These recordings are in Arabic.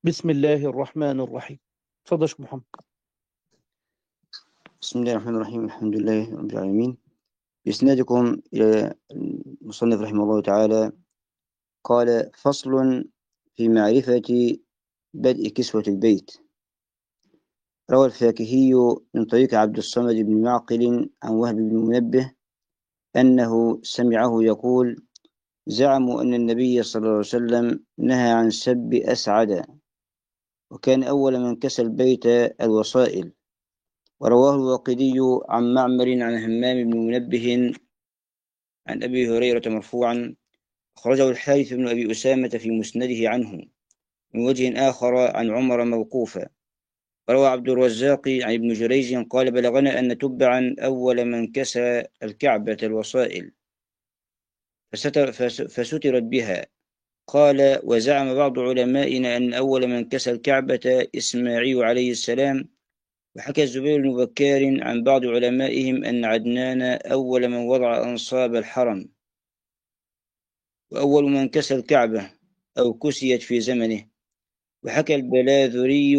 بسم الله الرحمن الرحيم. تفضل يا شيخ محمد. بسم الله الرحمن الرحيم. الحمد لله رب العالمين. بإسنادكم إلى المصنف رحمه الله تعالى. قال: فصل في معرفة بدء كسوة البيت. روى الفاكهي من طريق عبد الصمد بن معقل عن وهب بن منبه أنه سمعه يقول: زعموا أن النبي صلى الله عليه وسلم نهى عن سب أسعد، وكان أول من كسى البيت الوصائل. ورواه الواقدي عن معمر عن همام بن منبه عن أبي هريرة مرفوعا. أخرجه الحارث بن أبي أسامة في مسنده عنه من وجه آخر عن عمر موقوفا. وروى عبد الرزاق عن ابن جريج قال: بلغنا أن تبعا أول من كسى الكعبة الوصائل فسترت بها. قال: وزعم بعض علمائنا أن أول من كسى الكعبة إسماعيل عليه السلام. وحكى الزبير بن بكار عن بعض علمائهم أن عدنان أول من وضع أنصاب الحرم، وأول من كسى الكعبة أو كسيت في زمنه. وحكى البلاذري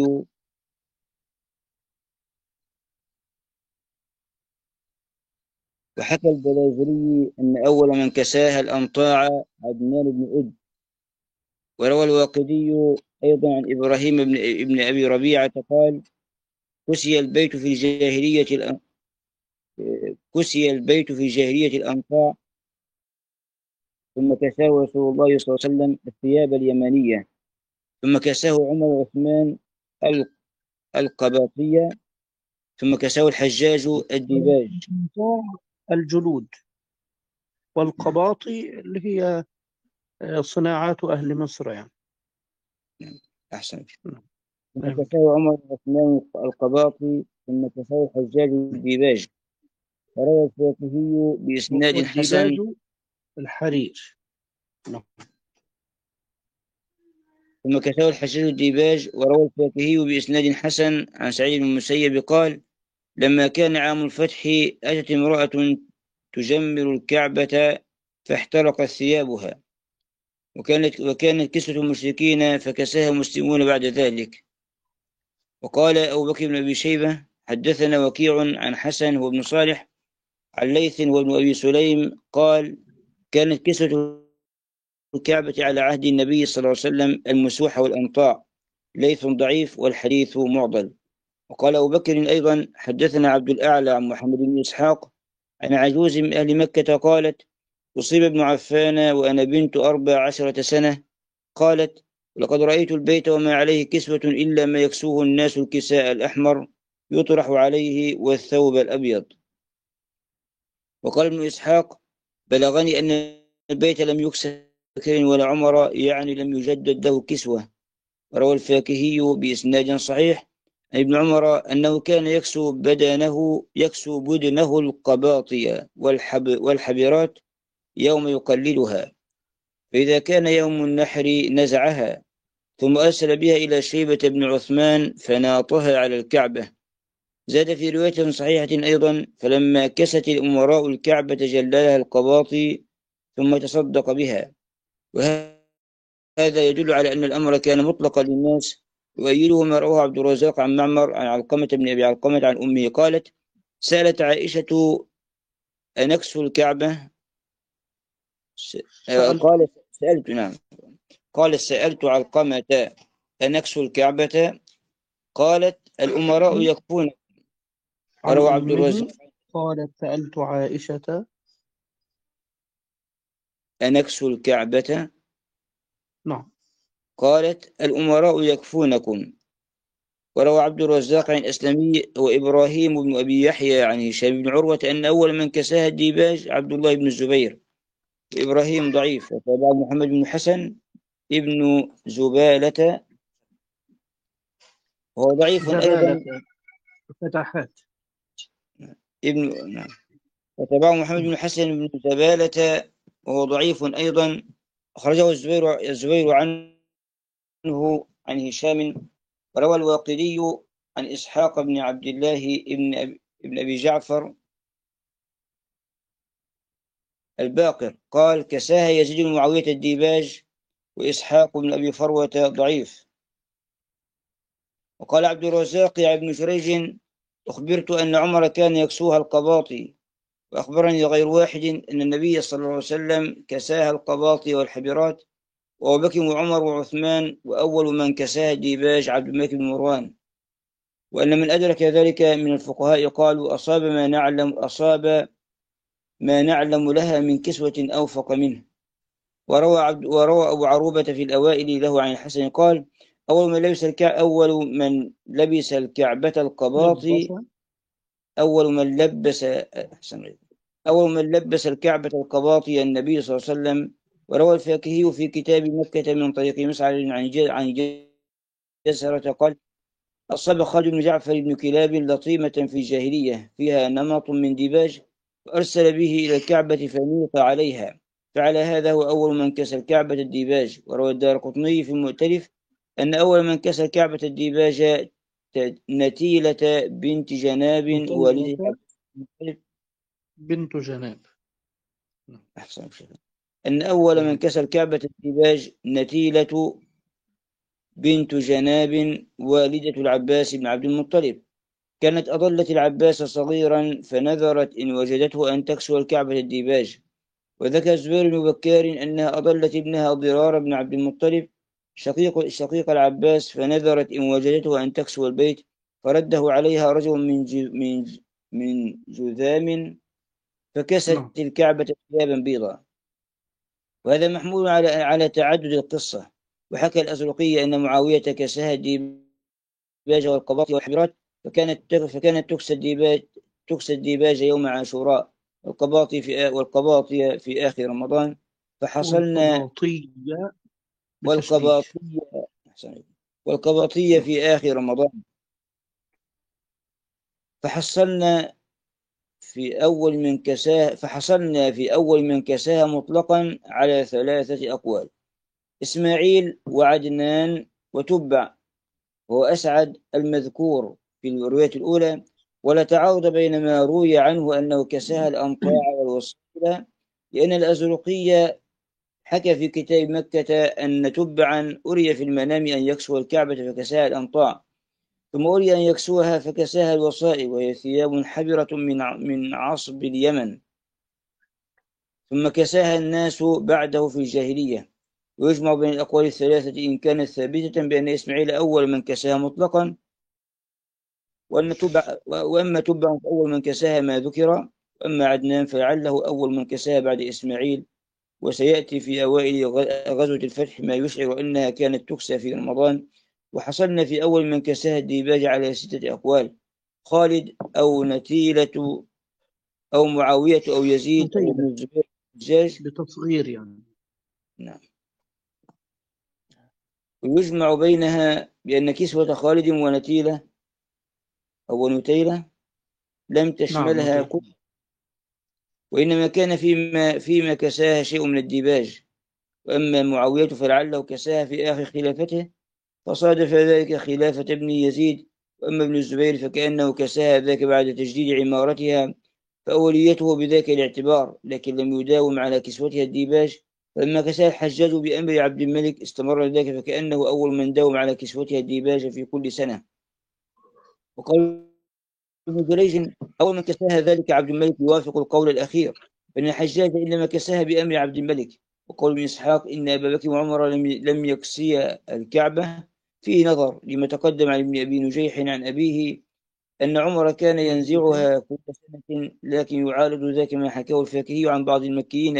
أن أول من كساها الأنطاع عدنان بن أد. وروى الواقدي أيضا عن إبراهيم بن أبي ربيعة قال: كسي البيت في الجاهلية كسي البيت في جاهلية الأنطاع، ثم كساه رسول الله صلى الله عليه وسلم الثياب اليمانية، ثم كساه عمر وعثمان القباطية، ثم كساه الحجاج الديباج. الجلود والقباطي اللي هي صناعات أهل مصر يعني. نعم، أحسن. نعم. ثم نعم. كساه عمر وعثمان القباطي، ثم كساه الحجاج الديباج. وروى الفاكهي بإسناد والديباج حسن. الحرير. نعم. ثم كساه الحجاج الديباج. وروى الفاكهي بإسناد حسن عن سعيد بن المسيب قال: لما كان عام الفتح أتت امرأة تجمر الكعبة فاحترقت ثيابها، وكانت كسوة المشركين فكساها المسلمون بعد ذلك. وقال أبو بكر بن أبي شيبة: حدثنا وكيع عن حسن هو ابن صالح عن ليث وابن أبي سليم قال: كانت كسوة الكعبة على عهد النبي صلى الله عليه وسلم المسوح والأنطاع. ليث ضعيف والحديث معضل. وقال أبو بكر أيضا: حدثنا عبد الأعلى عن محمد بن إسحاق عن عجوز من أهل مكة قالت: أصيب ابن عفان وأنا بنت 14 سنة. قالت: لقد رأيت البيت وما عليه كسوة إلا ما يكسوه الناس الكساء الأحمر يطرح عليه والثوب الأبيض. وقال ابن إسحاق: بلغني أن البيت لم يكس بكر ولا عمر، يعني لم يجدد له كسوة. وروى الفاكهي بإسناد صحيح عن ابن عمر أنه كان يكسو بدنه القباطية والحبرات يوم يقلدها، فإذا كان يوم النحر نزعها، ثم أرسل بها إلى شيبة بن عثمان فناطها على الكعبة. زاد في رواية صحيحة أيضا: فلما كست الأمراء الكعبة جللها القباطي ثم تصدق بها. وهذا يدل على أن الأمر كان مطلقا للناس. ويؤيده ما رواه عبد الرزاق عن معمر عن علقمة بن أبي علقمة عن أمه قالت: سألت عائشة: أنكس الكعبة؟ س... سألت. قال: سألت، نعم. قال: سألت علقمة: أنكس الكعبة؟ قالت: الأمراء يكفون. عن وروى عبد الرزاق: أمه قالت سألت عائشة. أنكس الكعبة؟ نعم. قالت: الأمراء يكفونكم. وروى عبد الرزاق عن الأسلمي وإبراهيم بن أبي يحيى عن هشام بن عروة أن أول من كساها الديباج عبد الله بن الزبير. وإبراهيم ضعيف. وتابع محمد بن حسن ابن زبالة وهو ضعيف زبالة أيضا. فتحات. نعم. وتابعه محمد بن حسن بن زبالة وهو ضعيف أيضا. أخرجه الزبير عنه عن هشام. وروى الواقدي عن إسحاق بن عبد الله ابن أبي جعفر الباقر قال: كساها يزيد بن معاوية الديباج. وإسحاق بن أبي فروة ضعيف. وقال عبد الرزاق يا ابن جريج أخبرت أن عمر كان يكسوها القباطي، وأخبرني غير واحد أن النبي صلى الله عليه وسلم كساها القباطي والحبرات، وأبو بكر وعمر وعثمان، وأول من كساها الديباج عبد الملك بن مروان. وأن من أدرك ذلك من الفقهاء قالوا أصاب ما نعلم لها من كسوة أوفق منه. وروى أبو عروبة في الأوائل له عن الحسن قال أول من لبس الكعبة لبس. القباطي أول من لبس أحسن أول من لبس الكعبة القباطي النبي صلى الله عليه وسلم. وروى الفاكهي في كتاب مكة من طريق مسعر عن جسرة قال أصاب خالد بن جعفر بن كلاب لطيمة في الجاهلية فيها نمط من ديباج، فأرسل به إلى الكعبة فنيط عليها، فعلى هذا هو أول من كسى الكعبة الديباج. وروى الدارقطني في المؤتلف أن أول من كسى الكعبة الديباج نتيلة بنت جناب والدة نتيلة عبد المطلب. بنت جناب. أحسن شيء. أن أول من كسى الكعبة الديباج نتيلة بنت جناب والدة العباس بن عبد المطلب، كانت أضلت العباس صغيرا فنذرت إن وجدته أن تكسو الكعبة الديباج. وذكر الزبير بن بكار أنها أضلت ابنها ضرار بن عبد المطلب شقيق العباس فنذرت إن وجدته أن تكسو البيت، فرده عليها رجل من جذام فكست نعم. الكعبة ثيابا بيضا. وهذا محمول على تعدد القصة. وحكى الأزرقي أن معاوية كساها الديباج والقباط والحبرات، فكانت تكسى الديباج يوم عاشوراء، والقباطي في آخر رمضان. فحصلنا والقباطية بتشديد. والقباطية والقباطية في آخر رمضان. فحصلنا في أول من كساها مطلقا على 3 أقوال: إسماعيل وعدنان وتبع، وهو أسعد المذكور في الرواية الأولى. ولا تعارض بين ما روي عنه أنه كساها الأمطاع والوصيلة، لأن الأزرقي حكى في كتاب مكة أن تبعا أري في المنام أن يكسو الكعبة فكساها الأمطاع، ثم أري أن يكسوها فكساها الوصائل، وهي ثياب حبرة من عصب اليمن، ثم كساها الناس بعده في الجاهلية. ويجمع بين الأقوال الثلاثة إن كانت ثابتة بأن إسماعيل أول من كساها مطلقا، وأما تبع فأول من كساها ما ذكر، وأما عدنان فلعله أول من كساها بعد إسماعيل. وسيأتي في أوائل غزوة الفتح ما يشعر أنها كانت تكسى في رمضان. وحصلنا في أول من كساها الديباج على 6 أقوال: خالد أو نتيلة أو معاوية أو يزيد أو ابن نتيلة الزبير الحجاج. بتصغير يعني. نعم. ويجمع بينها بأن كسوة خالد ونتيلة أو نتيلة لم نعم تشملها نتيلة. كل، وإنما كان فيما كساها شيء من الديباج. وأما معاوية فلعله كساها في آخر خلافته، فصادف ذلك خلافة ابن يزيد. وأما ابن الزبير فكأنه كساها ذاك بعد تجديد عمارتها، فأوليته بذاك الاعتبار، لكن لم يداوم على كسوتها الديباج. فلما كساها الحجاج بأمر عبد الملك استمر ذاك، فكأنه أول من داوم على كسوتها الديباج في كل سنة. وقال ابن جريج أول من كساها ذلك عبد الملك يوافق القول الأخير، فإن الحجاج إنما كساها بأمر عبد الملك. وقول ابن إسحاق إن أبا بكر وعمر لم يكسيا الكعبة فيه نظر، لما تقدم عن ابن أبي نجيح عن أبيه أن عمر كان ينزعها كل سنة، لكن يعارض ذاك ما حكاه الفاكهي عن بعض المكيين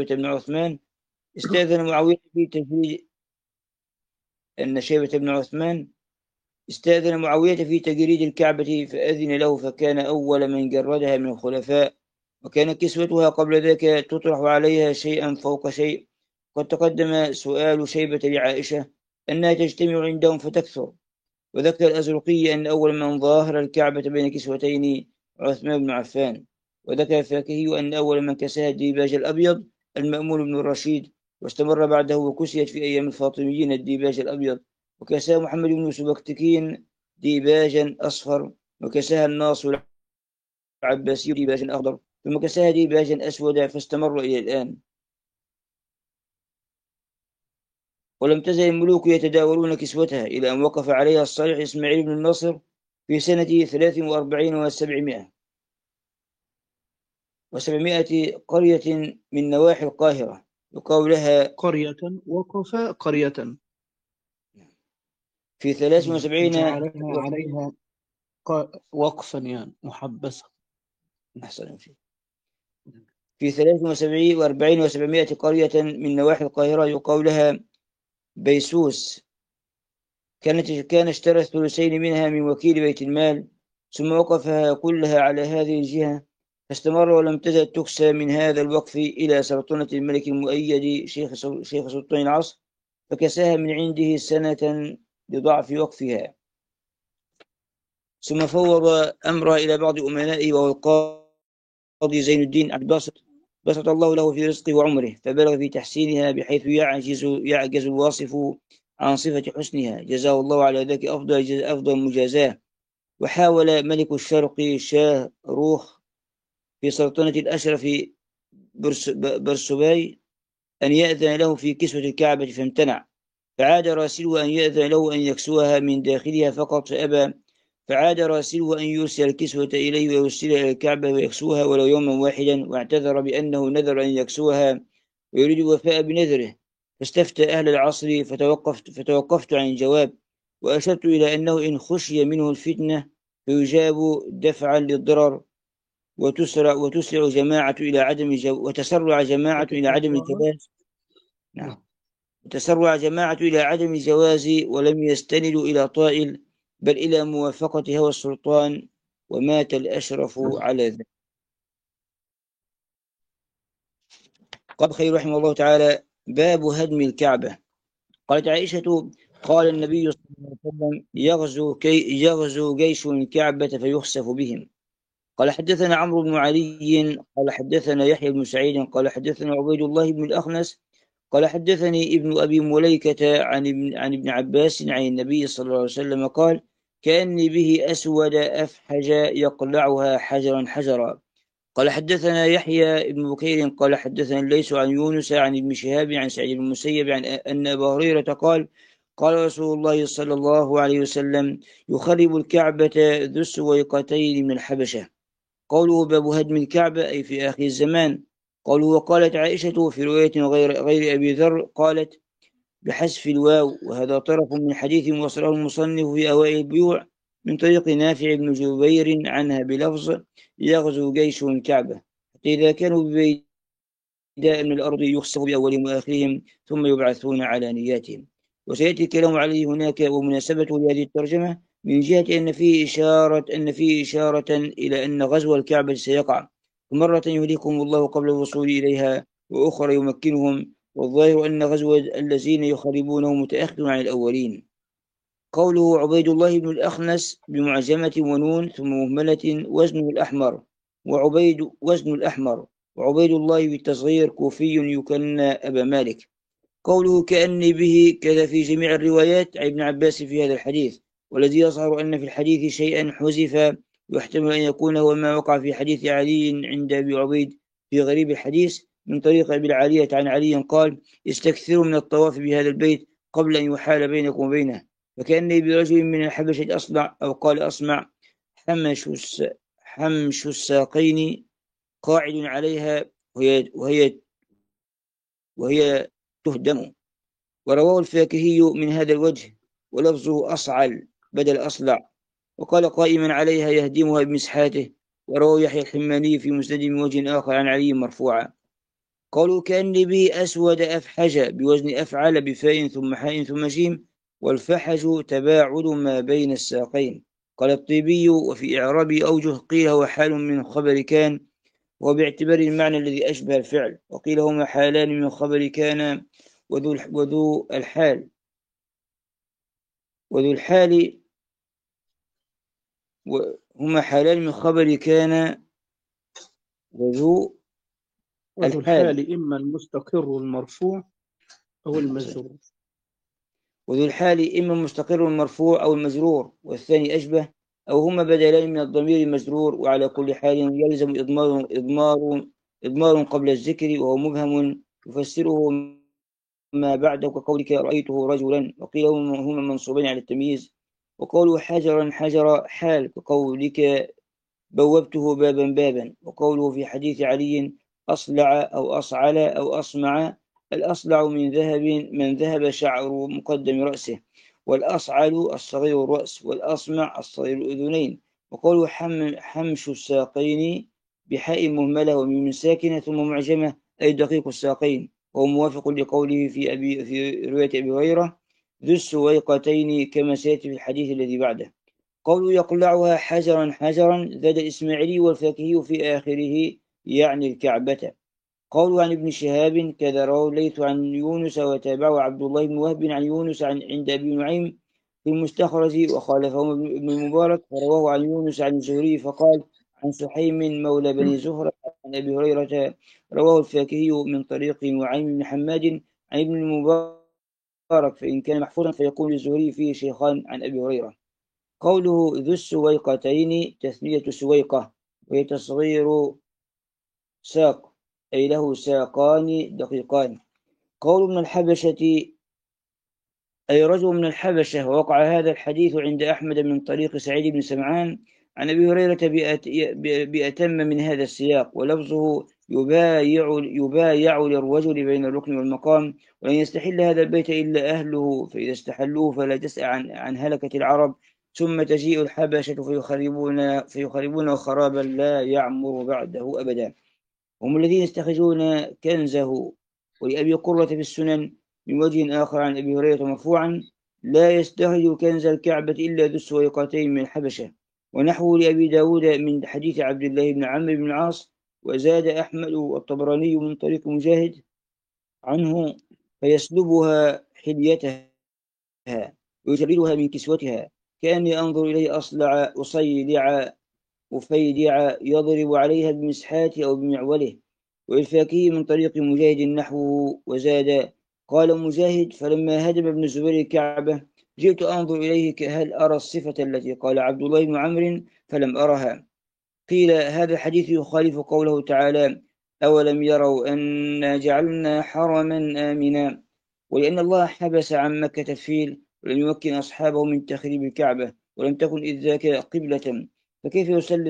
أن شيبة بن عثمان استأذن معاوية في تجريد الكعبة فأذن له، فكان أول من جردها من الخلفاء. وكانت كسوتها قبل ذاك تطرح عليها شيئا فوق شيء. قد تقدم سؤال شيبة لعائشة أنها تجتمع عندهم فتكثر. وذكر الأزرقي أن أول من ظاهر الكعبة بين كسوتين عثمان بن عفان. وذكر الفاكهي أن أول من كساها الديباج الأبيض المأمون بن الرشيد، واستمر بعده وكسيت في أيام الفاطميين الديباج الأبيض. وكساها محمد بن سبكتكين ديباجا أصفر، وكساها الناصر العباسي ديباجا أخضر، ثم كساها ديباجا أسود، فاستمر إلى الآن. ولم تزل الملوك يتداولون كسوتها إلى أن وقف عليها الصالح إسماعيل بن النصر في سنة 43 و700 قرية من نواحي القاهرة يقال لها قرية، وقف قرية. في 73 جعلها عليها وقفا يعني محبسة. أحسن شيء. في 43 و700 قرية من نواحي القاهرة يقال لها بيسوس. كان اشترى الثلثين منها من وكيل بيت المال، ثم وقفها كلها على هذه الجهة، فاستمر ولم تزل تكسى من هذا الوقف إلى سلطنة الملك المؤيد شيخ سلطان العصر، فكساها من عنده سنة لضعف وقفها، ثم فوض أمرها إلى بعض أمنائه وهو القاضي زين الدين عبد الباسط، بسط الله له في رزقه وعمره، فبلغ في تحسينها بحيث يعجز الواصف عن صفة حسنها، جزاه الله على ذلك أفضل مجازاه. وحاول ملك الشرق شاه روخ في سلطنة الأشرف برسوباي أن يأذن له في كسوة الكعبة فامتنع، فعاد راسله أن يأذن له أن يكسوها من داخلها فقط فأبى، فعاد راسله أن يرسل الكسوة إليه ويرسلها إلى الكعبة ويكسوها ولو يوما واحدا، واعتذر بأنه نذر أن يكسوها ويريد الوفاء بنذره، فاستفتى أهل العصر فتوقفت عن الجواب، وأشرت إلى أنه إن خشي منه الفتنة فيجاب دفعا للضرر، وتسرع جماعة إلى عدم وتسرع جماعة إلى عدم الجواز. نعم. وتسرع جماعة إلى عدم الجواز ولم يستندوا إلى طائل بل إلى موافقة هوى السلطان، ومات الأشرف على ذلك. قال خير رحمه الله تعالى: باب هدم الكعبة. قالت عائشة: قال النبي صلى الله عليه وسلم: يغزو جيش الكعبة فيخسف بهم. قال حدثنا عمرو بن علي قال حدثنا يحيى بن سعيد قال حدثنا عبيد الله بن الأخنس قال حدثني ابن أبي مليكة عن ابن عباس عن النبي صلى الله عليه وسلم قال: كأني به أسود أفحج يقلعها حجرا حجرا. قال حدثنا يحيى بن بكير قال حدثنا ليس عن يونس عن ابن شهاب عن سعيد بن المسيب عن أن أبا هريرة قال: قال رسول الله صلى الله عليه وسلم: يخرب الكعبة ذو السويقتين من الحبشة. قوله باب هدم الكعبة أي في آخر الزمان. قوله وقالت عائشة في رواية غير أبي ذر قالت بحذف الواو، وهذا طرف من حديث وصله المصنف في أوائل البيوع من طريق نافع بن جبير عنها بلفظ: يغزو جيش الكعبة، حتى إذا كانوا ببيداء من الأرض يخسف بأولهم وآخرهم ثم يبعثون على نياتهم. وسيأتي الكلام عليه هناك، ومناسبته لهذه الترجمة من جهة أن فيه إشارة إلى أن غزو الكعبة سيقع، فمرة يهلكهم الله قبل الوصول إليها، وأخرى يمكنهم، والظاهر أن غزو الذين يخربونه متأخر عن الأولين. قوله عبيد الله بن الأخنس بمعجمة ونون ثم مهملة وزنه الأحمر، وزن الأحمر، وعبيد الله بالتصغير كوفي يكنى أبا مالك. قوله كأني به كذا في جميع الروايات عن ابن عباس في هذا الحديث، والذي يظهر أن في الحديث شيئا حذف، ويحتمل أن يكون هو ما وقع في حديث علي عند أبي عبيد في غريب الحديث من طريق أبي العالية عن علي قال: استكثروا من الطواف بهذا البيت قبل أن يحال بينكم وبينه. فكأني برجل من الحبشة أصلع، أو قال أصمع، حمش الساقين قاعد عليها وهي تهدم. ورواه الفاكهي من هذا الوجه ولفظه أصعل بدل أصلع، وقال قائما عليها يهدمها بمسحاته. ورواه يحيى الحماني في مسند من وجه آخر عن علي مرفوعا. قالوا كأني به أسود أفحج بوزن أفعل بفاء ثم حاء ثم جيم، والفحج تباعد ما بين الساقين. قال الطيبي وفي إعرابه أوجه، قيل هو حال من خبر كان، وباعتبار المعنى الذي أشبه الفعل، وقيل هما حالان من خبر كان وذو الحال هما حالان من خبر كان وذو الحال إما المستقر المرفوع أو المجرور. وذو الحال إما المستقر المرفوع أو المجرور، والثاني أشبه، أو هما بدلان من الضمير المجرور. وعلى كل حال يلزم إضمار قبل الذكر، وهو مبهم يفسره ما بعده كقولك رأيته رجلا، وقيل هما منصوبين على التمييز. وقوله حجرا حجر حال كقولك بوبته بابا بابا. وقوله في حديث علي أصلع أو أصعل أو أصمع، الأصلع من ذهب شعر مقدم رأسه، والأصعل الصغير الرأس، والأصمع الصغير الأذنين. وقوله حمش الساقين بحاء مهملة وميم ساكنة ثم معجمة، أي دقيق الساقين، وهو موافق لقوله في رواية أبي هريرة ذو السويقتين كما سيأتي في الحديث الذي بعده. قوله يقلعها حجرا حجرا زاد الإسماعيلي والفاكهي في آخره يعني الكعبة. قوله عن ابن شهاب كذا رواه الليث عن يونس وتابعه عبد الله بن وهب عن يونس عند أبي نعيم في المستخرج، وخالفه ابن المبارك فرواه عن يونس عن الزهري فقال عن سحيم مولى بني زهرة عن أبي هريرة. رواه الفاكهي من طريق نعيم بن حماد عن ابن المبارك، فإن كان محفوظا فيقول الزهري فيه شيخان عن أبي هريرة. قوله ذو السويقتين تثنية سويقة، وهي تصغير ساق، أي له ساقان دقيقان. قول من الحبشة أي رجل من الحبشة. ووقع هذا الحديث عند أحمد من طريق سعيد بن سمعان عن أبي هريرة بأتم من هذا السياق، ولفظه يبايع للرجل بين الركن والمقام، ولن يستحل هذا البيت إلا أهله، فإذا استحلوه فلا تسأل عن هلكة العرب، ثم تجيء الحبشة فيخربون خرابا لا يعمر بعده أبدا. هم الذين يستخرجون كنزه. ولأبي قرة في السنن من وجه آخر عن أبي هريرة مرفوعا لا يستخرج كنز الكعبة إلا ذو السويقتين من الحبشة. ونحوه لأبي داود من حديث عبد الله بن عمرو بن العاص. وزاد أحمد والطبراني من طريق مجاهد عنه فيسلبها حليتها ويجردها من كسوتها، كأني أنظر إليه أصلع أصيلع أفيدع يضرب عليها بمسحاته أو بمعوله. والفاكهي من طريق مجاهد نحوه. وزاد قال مجاهد فلما هدم ابن الزبير الكعبة جئت أنظر إليه هل أرى الصفة التي قال عبد الله بن عمرو فلم أرها. قيل هذا الحديث يخالف قوله تعالى أولم يروا أنا جعلنا حرما آمنا، ولأن الله حبس عن مكة الفيل ولم يمكن أصحابه من تخريب الكعبة، ولم تكن إذ ذاك قبلة، فكيف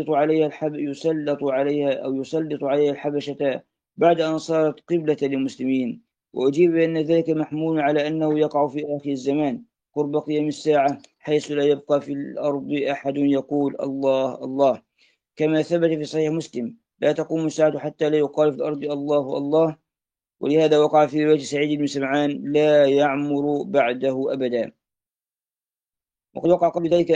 يسلط عليها الحبشة بعد أن صارت قبلة للمسلمين؟ وأجيب بأن ذلك محمول على أنه يقع في آخر الزمان قرب قيام الساعة، حيث لا يبقى في الأرض أحد يقول الله الله، كما ثبت في صحيح مسلم لا تقوم الساعة حتى لا يقال في الأرض الله الله. ولهذا وقع في رواية سعيد بن سمعان لا يعمر بعده أبدا. وقد وقع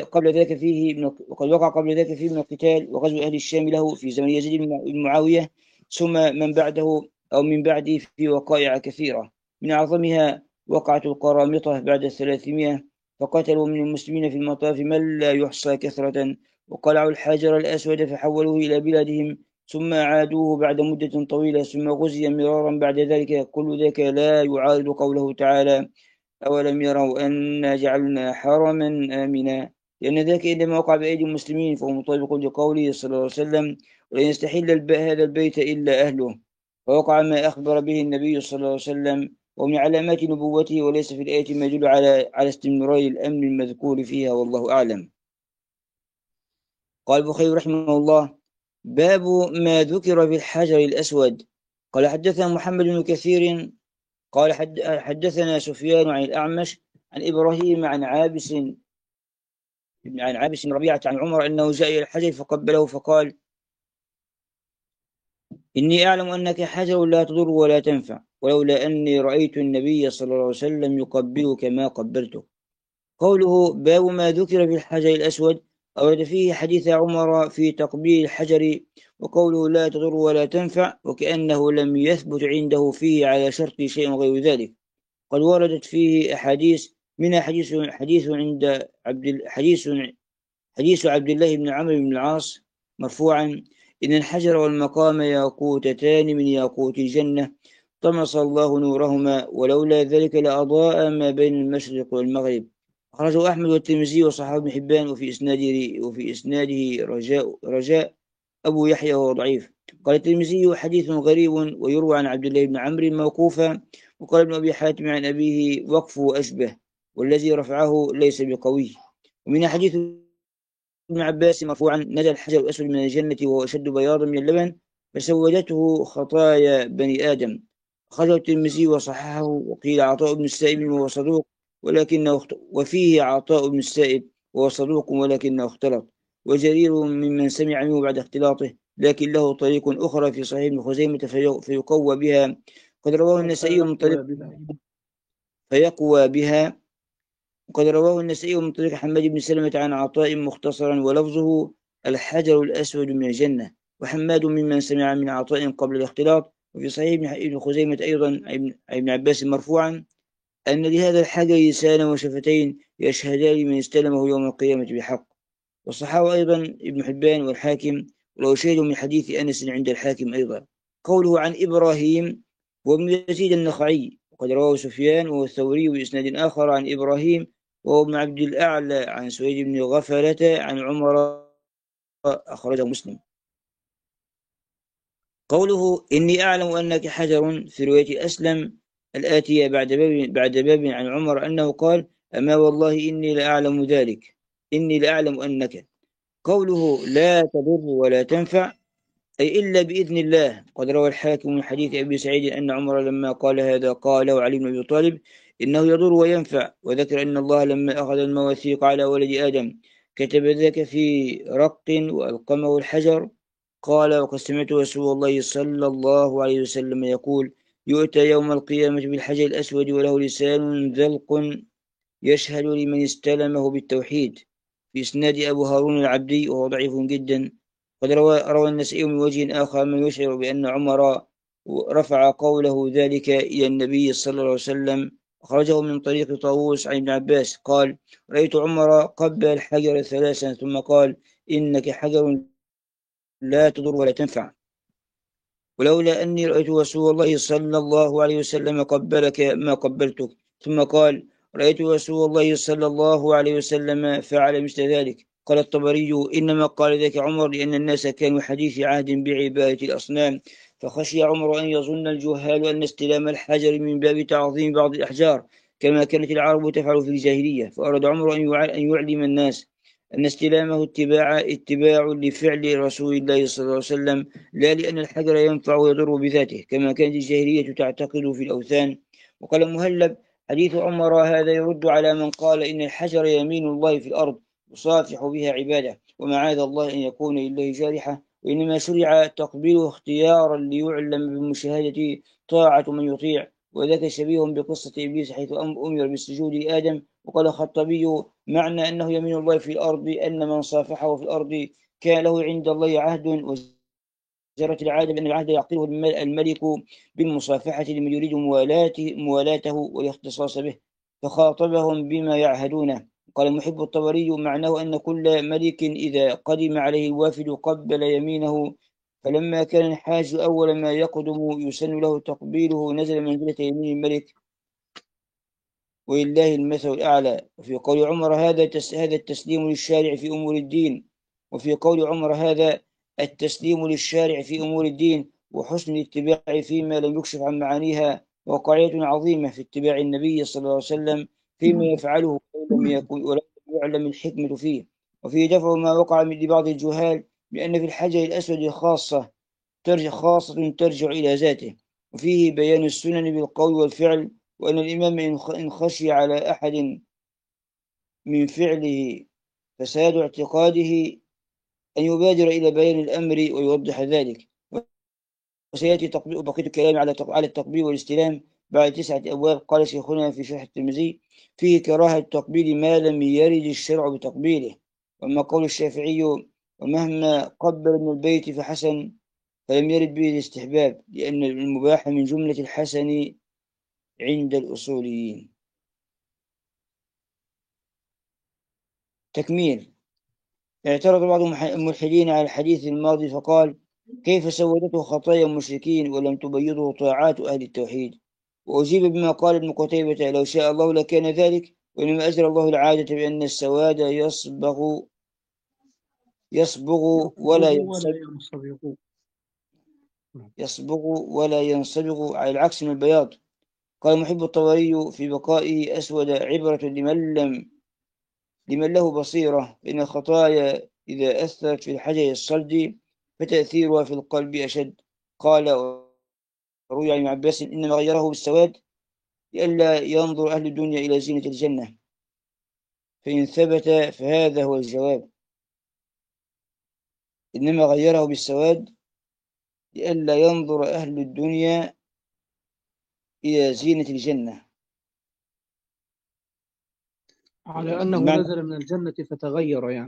قبل ذلك فيه من القتال وغزو أهل الشام له في زمن يزيد بن معاوية ثم من بعده أو من بعده في وقائع كثيرة، من أعظمها وقعة القرامطة بعد 300 فقتلوا من المسلمين في المطاف من لا يحصى كثرة، وقلعوا الحجر الأسود فحولوه إلى بلادهم ثم أعادوه بعد مدة طويلة، ثم غزي مرارا بعد ذلك. كل ذلك لا يعارض قوله تعالى أولم يروا أنا جعلنا حرما آمنا، لأن ذلك عندما وقع بأيدي المسلمين فهو مطابق لقوله صلى الله عليه وسلم ولن يستحل هذا البيت إلا أهله، ووقع ما أخبر به النبي صلى الله عليه وسلم ومن علامات نبوته، وليس في الآية ما يدل على استمرار الأمن المذكور فيها، والله أعلم. قال البخاري رحمه الله باب ما ذكر في الحجر الأسود. قال حدثنا محمد بن كثير قال حدثنا سفيان عن الأعمش عن إبراهيم عن عابس ربيعة عن عمر أنه جاء إلى الحجر فقبله فقال إني أعلم أنك حجر لا تضر ولا تنفع، ولولا أني رأيت النبي صلى الله عليه وسلم يقبلك ما قبلته. قوله باب ما ذكر في الحجر الأسود أورد فيه حديث عمر في تقبيل الحجر، وقوله لا تضر ولا تنفع وكأنه لم يثبت عنده فيه على شرط شيء غير ذلك. قد وردت فيه أحاديث منها حديث عبد الله بن عمرو بن العاص مرفوعا إن الحجر والمقام ياقوتتان من ياقوت الجنة طمس الله نورهما ولولا ذلك لأضاء ما بين المشرق والمغرب. أخرجه أحمد والترمذي وصححه ابن حبان وفي إسناده رجاء أبو يحيى وهو ضعيف. قال الترمذي حديث غريب ويروى عن عبد الله بن عمرو موقوفا. وقال ابن أبي حاتم عن أبيه وقفه أشبه والذي رفعه ليس بقوي. ومن حديث ابن عباس مرفوعا نزل الحجر الأسود من الجنة وهو أشد بياضا من اللبن فسودته خطايا بني آدم. أخرجه الترمذي وصححه. وقيل عطاء بن السائب وهو صدوق وفيه عطاء بن السائب وهو صدوق ولكنه اختلط. وجرير ممن سمع منه بعد اختلاطه لكن له طريق أخرى في صحيح ابن خزيمة فيقوى بها. قد رواه النسائي من طريق فيقوى بها. وقد رواه النسائي من طريق حماد بن سلمة عن عطاء مختصرا ولفظه الحجر الأسود من الجنة. وحماد ممن سمع من عطاء قبل الاختلاط. وفي صحيح ابن خزيمة أيضا عن ابن عباس مرفوعا أن لهذا الحجر لسانا وشفتين يشهدان لمن استلمه يوم القيامة بحق. والصحابة أيضا ابن حبان والحاكم ولو شهدوا من حديث أنس عند الحاكم أيضا. قوله عن إبراهيم وابن يزيد النخعي وقد رواه سفيان والثوري بإسناد آخر عن إبراهيم وهو ابن عبد الأعلى عن سويد بن غفلة عن عمر أخرجه مسلم. قوله إني أعلم أنك حجر في رواية أسلم الآتية بعد باب عن عمر أنه قال أما والله إني لأعلم ذلك إني لأعلم أنك. قوله لا تضر ولا تنفع أي إلا بإذن الله. قد روى الحاكم من حديث أبي سعيد أن عمر لما قال هذا قال وعلي بن أبي طالب إنه يضر وينفع. وذكر أن الله لما أخذ المواثيق على ولد آدم كتب ذاك في رق وألقمه الحجر. قال وقد سمعت رسول الله صلى الله عليه وسلم يقول يؤتى يوم القيامة بالحجر الأسود وله لسان ذلق يشهد لمن استلمه بالتوحيد. في إسناد أبو هارون العبدي وهو ضعيف جدا. قد روى النسائي من وجه آخر من يشعر بأن عمر رفع قوله ذلك إلى النبي صلى الله عليه وسلم. أخرجه من طريق طاووس عن ابن عباس قال رأيت عمر قبل الحجر ثلاثا ثم قال إنك حجر لا تضر ولا تنفع. ولولا أني رأيت رسول الله صلى الله عليه وسلم قبلك ما قبلتك. ثم قال رأيت رسول الله صلى الله عليه وسلم فعل مثل ذلك. قال الطبري إنما قال ذلك عمر لأن الناس كانوا حديث عهد بعبادة الأصنام فخشي عمر أن يظن الجهال أن استلام الحجر من باب تعظيم بعض الأحجار كما كانت العرب تفعل في الجاهلية. فأراد عمر أن يعلم الناس أن استلامه اتباع لفعل رسول الله صلى الله عليه وسلم لا لأن الحجر ينفع ويضر بذاته كما كانت الجاهلية تعتقد في الأوثان. وقال المهلب حديث عمر هذا يرد على من قال إن الحجر يمين الله في الأرض يصافح بها عباده ومعاذ الله أن يكون لله جارحة وإنما شرع تقبيله اختيارا ليعلم بمشاهدة طاعة من يطيع. وذاك شبيه بقصة إبليس حيث أمر بالسجود لآدم. وقال الخطبي معنى أنه يمين الله في الأرض أن من صافحه في الأرض كان له عند الله عهد. وجرت العادة بأن العهد يعقله الملك بالمصافحة لمن يريد موالاته والاختصاص به فخاطبهم بما يعهدونه. قال المحب الطبري معناه أن كل ملك إذا قدم عليه الوافد قبل يمينه فلما كان الحاج أول ما يقدم يسن له تقبيله نزل منزلة يمين الملك ولله المثل الأعلى. وفي قول عمر هذا التسليم للشارع في أمور الدين. وفي قول عمر هذا التسليم للشارع في أمور الدين وحسن الاتباع فيما لم يكشف عن معانيها وقاعدة عظيمة في اتباع النبي صلى الله عليه وسلم فيما يفعله ولم يعلم الحكمة فيه. وفي دفع ما وقع لبعض الجهال بأن في الحجر الأسود خاصة ترجع إلى ذاته. وفيه بيان السنن بالقول والفعل وأن الإمام إن خشي على أحد من فعله فساد اعتقاده أن يبادر إلى بيان الأمر ويوضح ذلك. وسيأتي تطبيق بقية الكلام على التقبيل والاستلام بعد 9 أبواب. قال شيخنا في شرح الترمذي فيه كراهة تقبيل ما لم يرد الشرع بتقبيله. وأما قول الشافعي ومهما قبل من البيت فحسن فلم يرد به الاستحباب لأن المباح من جملة الحسن عند الأصوليين. تكميل. اعترض بعض الملحدين على الحديث الماضي فقال كيف سودته خطايا المشركين ولم تبيضه طاعات أهل التوحيد. وأجيب بما قال ابن قتيبة لو شاء الله لكان ذلك وإنما أجرى الله العادة بأن السواد يصبغ ولا يصبغ ولا ينصبغ. ينصبغ. يصبغ ولا ينصبغ على العكس من البياض. قال محب الطبري في بقائه أسود عبرة لمن له بصيرة، إن الخطايا إذا أثرت في الحجر الصلد فتأثيرها في القلب أشد. قال روي عن ابن عباس إنما غيره بالسواد لئلا ينظر أهل الدنيا إلى زينة الجنة، فإن ثبت فهذا هو الجواب. إنما غيره بالسواد لئلا ينظر أهل الدنيا إلى زينة الجنة. على أنه بمعنى نزل من الجنة فتغير يعني.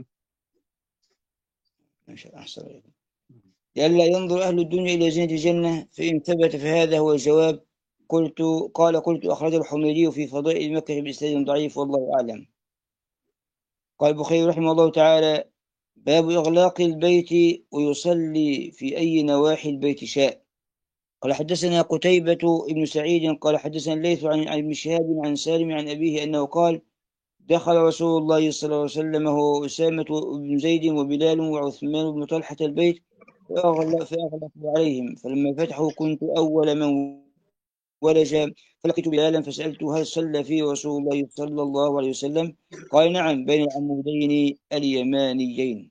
ما شاء الله أحسن عليكم. لئلا ينظر أهل الدنيا إلى زينة الجنة، فإن ثبت فهذا هو الجواب. قلت أخرجه الحميدي في فضائل مكة بإسناد ضعيف والله أعلم. قال البخاري رحمه الله تعالى: باب إغلاق البيت ويصلي في أي نواحي البيت شاء. قال حدثنا قتيبة بن سعيد قال حدثنا الليث عن ابن شهاب عن سالم عن أبيه أنه قال: دخل رسول الله صلى الله عليه وسلم هو أسامة بن زيد وبلال وعثمان بن طلحة البيت فأغلق عليهم، فلما فتحوا كنت أول من ولج، فلقيت بلالا فسألته: هل صلى فيه رسول الله صلى الله عليه وسلم؟ قال: نعم، بين العمودين اليمانيين.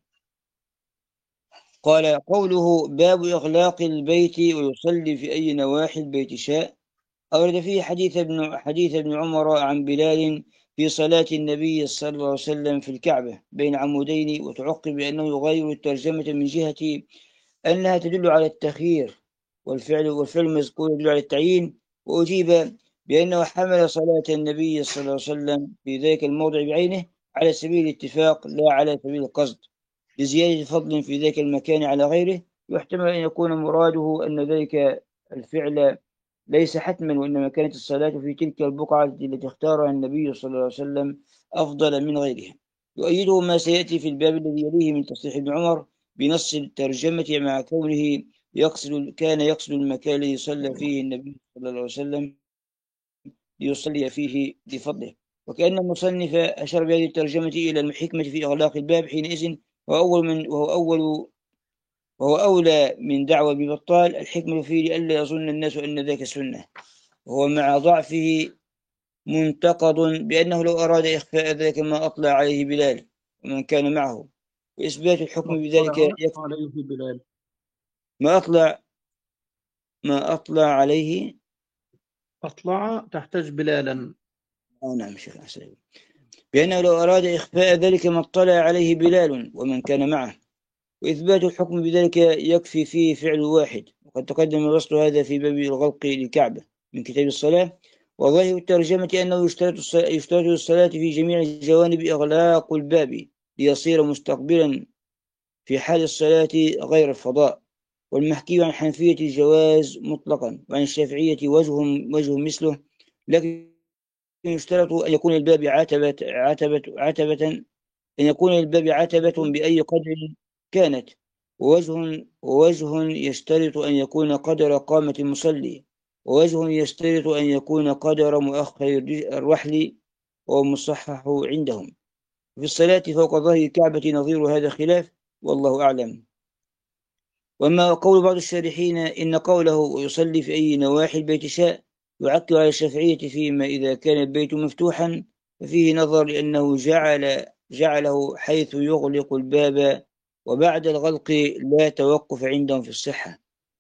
قال: قوله باب إغلاق البيت ويصلي في أي نواحي البيت شاء، أورد فيه حديث ابن عمر عن بلال في صلاة النبي صلى الله عليه وسلم في الكعبة بين عمودين، وتعقب بأنه يغير الترجمة من جهة أنها تدل على التخيير، والفعل المذكور يدل على التعيين. وأجيب بأنه حمل صلاة النبي صلى الله عليه وسلم في ذلك الموضع بعينه على سبيل الاتفاق لا على سبيل القصد، لزيادة فضل في ذلك المكان على غيره. يحتمل أن يكون مراده أن ذلك الفعل ليس حتما، وإنما كانت الصلاة في تلك البقعة التي اختارها النبي صلى الله عليه وسلم أفضل من غيرها. يؤيده ما سيأتي في الباب الذي يليه من تصحيح ابن عمر بنص الترجمة، مع كونه كان يقصد المكان الذي صلى فيه النبي صلى الله عليه وسلم ليصلي فيه لفضله. وكأن المصنف أشار بهذه الترجمة إلى الحكمة في إغلاق الباب حينئذ، وهو أولى من دعوى ببطال. الحكمة فيه لئلا يظن الناس أن ذاك سنة، وهو مع ضعفه منتقد، بأنه لو أراد إخفاء ذلك ما أطلع عليه بلال ومن كان معه، وإثبات الحكم بذلك اطلع يكفي. عليه بلال. ما أطلع ما أطلع عليه. أطلع تحتاج بلالا. نعم شيخ أحسن. بأنه لو أراد إخفاء ذلك ما اطلع عليه بلال ومن كان معه، وإثبات الحكم بذلك يكفي فيه فعل واحد. وقد تقدم الرسل هذا في باب الغلق للكعبة من كتاب الصلاة. وظاهر الترجمة أنه يشترط الصلاة في جميع الجوانب إغلاق الباب ليصير مستقبلا في حال الصلاة غير الفضاء. والمحكي عن حنفية الجواز مطلقا، وعن الشافعية وجه مثله، لكن يشترط أن يكون الباب عتبة أن يكون للباب عتبة بأي قدر كانت، ووجه يشترط أن يكون قدر قامة المصلي، ووجه يشترط أن يكون قدر مؤخر الرحل، ومصحح عندهم. في الصلاة فوق ظهر الكعبة نظير هذا خلاف، والله أعلم. وأما قول بعض الشارحين إن قوله ويصلي في أي نواحي البيت شاء يعكر على الشافعية فيما إذا كان البيت مفتوحا، ففيه نظر، لأنه جعله حيث يغلق الباب، وبعد الغلق لا توقف عندهم في الصحة.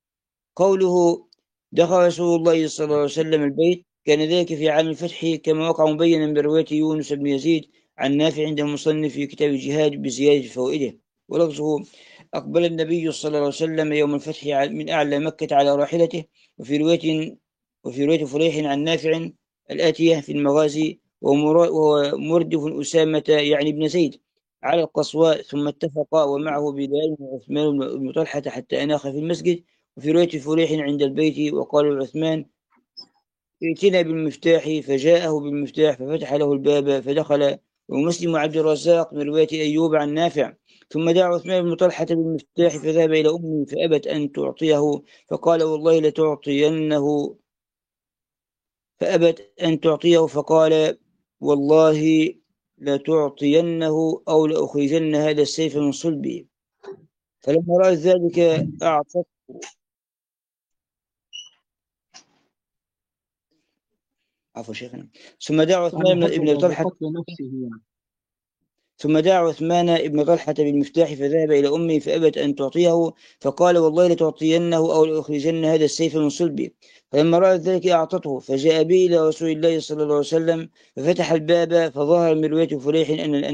قوله دخل رسول الله صلى الله عليه وسلم البيت كان ذلك في عام الفتح، كما وقع مبينا برواية يونس بن يزيد عن نافع عند المصنف في كتاب الجهاد بزيادة فوائده. ولفظه أقبل النبي صلى الله عليه وسلم يوم الفتح من أعلى مكة على راحلته. وفي رواية فليح عن نافع الآتية في المغازي، وهو مردف أسامة يعني ابن زيد على القصواء، ثم اتفقا ومعه بلال وعثمان بن طلحة حتى أناخ في المسجد. وفي رواية فليح عند البيت وقال لعثمان: ائتنا بالمفتاح، فجاءه بالمفتاح ففتح له الباب فدخل. ومسلم وعبد الرزاق من رواية أيوب عن نافع: ثم دعا عثمان بن طلحة بالمفتاح فذهب إلى أمه فأبت أن تعطيه، فقال: والله لتعطينه. فأبت أن تعطيه فقال: والله لتعطينه أو لأخرجن هذا السيف من صلبي. فلما رأت ذلك أعطت عفوا شيخنا. ثم دعا يعني عثمان بن هدد طلحة بقتل نفسه يعني. ثم دعا عثمان بن طلحة بالمفتاح فذهب إلى أمه فأبت أن تعطيه، فقال والله لتعطينه أو لأخرجن هذا السيف من صلبي. فلما رأت ذلك أعطته، فجاء به إلى رسول الله صلى الله عليه وسلم ففتح الباب، فظهر من رواية فليح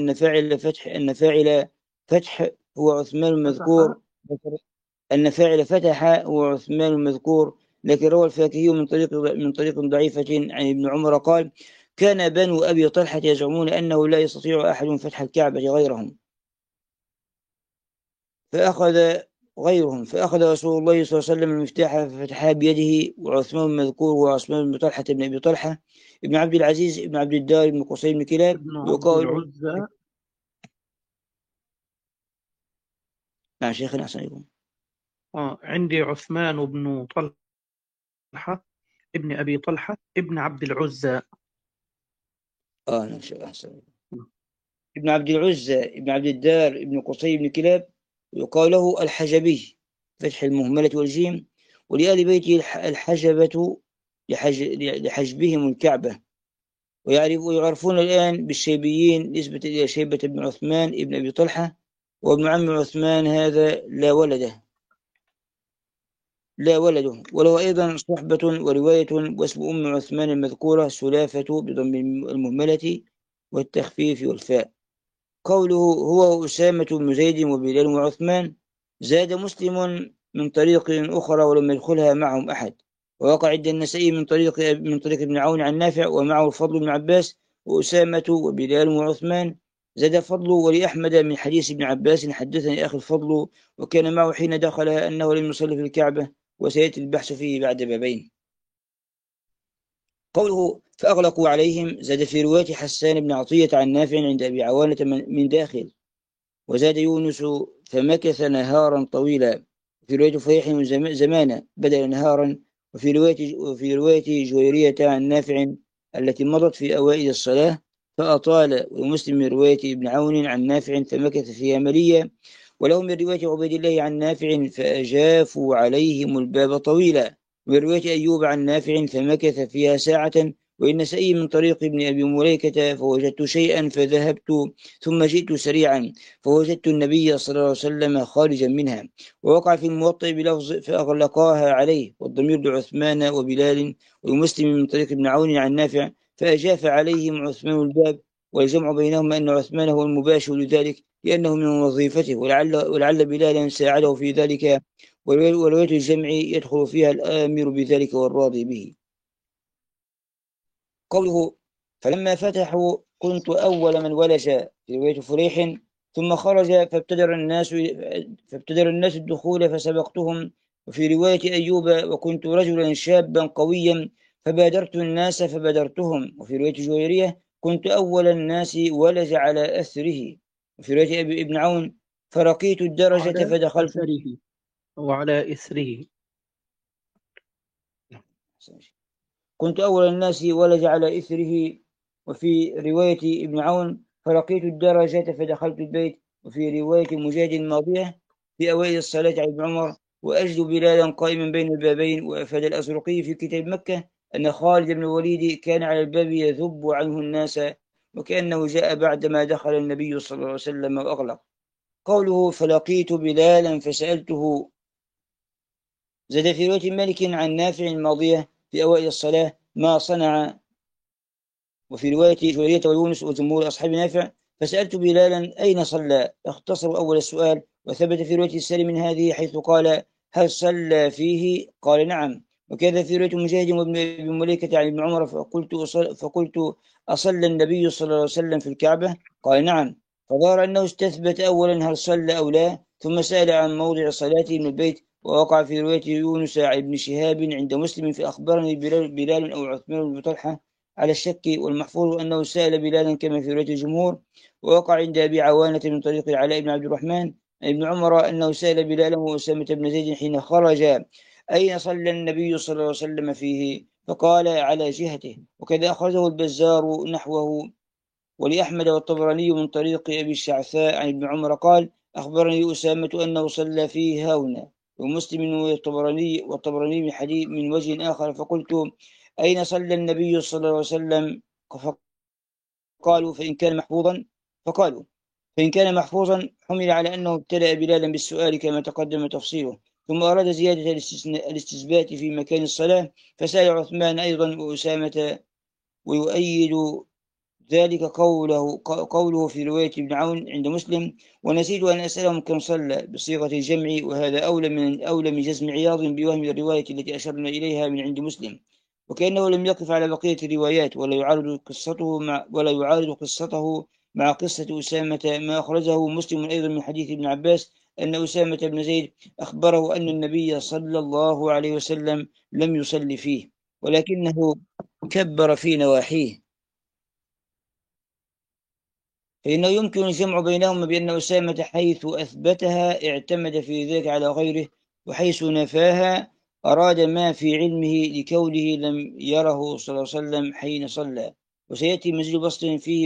أن فاعل فتح هو عثمان فتح. المذكور، أن فاعل فتح هو عثمان المذكور. لكن روى الفاكهي من طريق ضعيفة عن ابن عمر قال كان بنو أبي طلحة يزعمون أنه لا يستطيع أحد فتح الكعبة فأخذ رسول الله صلى الله عليه وسلم المفتاح ففتحها بيده، وعثمان المذكور وعثمان بن طلحة بن أبي طلحة ابن عبد العزيز ابن عبد الدار ابن قصي بن كلاب ابن عبد ويقال. العزى. نعم شيخنا أحسن إليكم. عندي عثمان بن طلحة ابن أبي طلحة ابن عبد العزى. نعم شيخ أحسن إليكم. ابن عبد العزى ابن عبد الدار ابن قصي بن كلاب ويقال له الحجبي فتح المهملة والجيم، ولآل بيته الحجبة لحجبهم الكعبة. ويعرفون الآن بالشيبيين نسبة إلى شيبة بن عثمان ابن أبي طلحة، وابن عم عثمان هذا لا ولده وله أيضا صحبة ورواية، واسم أم عثمان المذكورة سلافة بضم المهملة والتخفيف والفاء. قوله هو أسامة بن زيد وبلال وعثمان، زاد مسلم من طريق أخرى ولم يدخلها معهم أحد. ووقع عند النسائي من طريق ابن عون عن نافع ومعه الفضل بن عباس وأسامة وبلال وعثمان. زاد فضل ولأحمد من حديث ابن عباس حدثني أخي الفضل وكان معه حين دخلها أنه لم يصلي في الكعبة، وسيأتي البحث فيه بعد بابين. قوله فأغلقوا عليهم، زاد في رواية حسان بن عطية عن نافع عند أبي عوانة من داخل. وزاد يونس فمكث نهارا طويلا، في رواية فيح زمانا بدل نهارا. وفي رواية جويرية عن نافع التي مضت في أوائل الصلاة فأطال. ومسلم من رواية ابن عون عن نافع فمكث فيها مليا. وله من رواية عبيد الله عن نافع فأجافوا عليهم الباب طويلا. ومن رواية أيوب عن نافع فمكث فيها ساعة. والنسائي من طريق ابن أبي مليكة فوجدت شيئا فذهبت ثم جئت سريعا فوجدت النبي صلى الله عليه وسلم خارجا منها. ووقع في الموطأ بلفظ فأغلقاها عليه، والضمير لعثمان وبلال. ومسلم من طريق ابن عون عن نافع فأجاف عليهم عثمان الباب. والجمع بينهما أن عثمان هو المباشر لذلك لأنه من وظيفته، ولعل بلالا ساعده في ذلك. ورواية الجمع يدخل فيها الآمر بذلك والراضي به. قوله فلما فتحوا كنت أول من ولج، في رواية فريح. ثم خرج فابتدر الناس الدخول فسبقتهم. وفي رواية أيوب وكنت رجلا شابا قويا فبادرت الناس فبادرتهم. وفي رواية جويرية كنت أول الناس ولج على أثره. وفي رواية ابن عون فرقيت الدرجة على فدخلت. أثره وعلى إثره. كنت أول الناس ولج على إثره. وفي رواية ابن عون فلقيت الدرجة فدخلت البيت. وفي رواية مجاهد الماضية في أوائل الصلاة على ابن عمر وأجد بلالا قائما بين البابين. وأفاد الأزرقي في كتاب مكة أن خالد بن الوليد كان على الباب يذب عنه الناس، وكأنه جاء بعدما دخل النبي صلى الله عليه وسلم وأغلق. قوله فلقيت بلالا فسألته، زاد في رواية مالك عن نافع الماضية في أوائل الصلاة ما صنع. وفي رواية جويرية ويونس وجمهور أصحاب نافع فسألت بلالا أين صلى، اختصروا أول السؤال. وثبت في رواية السالم من هذه حيث قال هل صلى فيه قال نعم. وكذا في رواية مجاهد وابن أبي مليكة عن ابن عمر فقلت أصلى النبي صلى الله عليه وسلم في الكعبة قال نعم. فظهر أنه استثبت أولا هل صلى أو لا ثم سأل عن موضع صلاته من البيت. ووقع في رواية يونس عن ابن شهاب عند مسلم في أخبرني بلال أو عثمان بن طلحة على الشك، والمحفوظ أنه سأل بلالا كما في رواية الجمهور. ووقع عند أبي عوانة من طريق العلاء بن عبد الرحمن عن ابن عمر أنه سأل بلالا وأسامة بن زيد حين خرج أين صلى النبي صلى الله عليه وسلم فيه فقال على جهته. وكذا أخرجه البزار نحوه ولأحمد والطبراني من طريق أبي الشعثاء عن ابن عمر قال أخبرني أسامة أنه صلى فيه هاهنا، ومسلم والطبراني من حديث من وجه آخر. فقلت: أين صلى النبي صلى الله عليه وسلم؟ فقالوا: فقالوا فإن كان محفوظا حمل على أنه ابتدأ بلالا بالسؤال كما تقدم تفصيله، ثم أراد زيادة الاستثبات في مكان الصلاة فسأل عثمان أيضا وأسامة، ويؤيد ذلك قوله في رواية ابن عون عند مسلم: ونسيت أن أسألهم كم صلى، بصيغة الجمع، وهذا أولى من جزم عياض بوهم الرواية التي أشرنا إليها من عند مسلم. وكأنه لم يقف على بقية الروايات ولا يعارض قصته مع قصة أسامة، ما أخرجه مسلم أيضا من حديث ابن عباس أن أسامة بن زيد أخبره أن النبي صلى الله عليه وسلم لم يصلي فيه، ولكنه كبر في نواحيه. فإنه يمكن الجمع بينهما بأن أسامة حيث أثبتها اعتمد في ذلك على غيره، وحيث نفاها أراد ما في علمه لكونه لم يره صلى الله عليه وسلم حين صلى. وسيأتي مزيد بسط فيه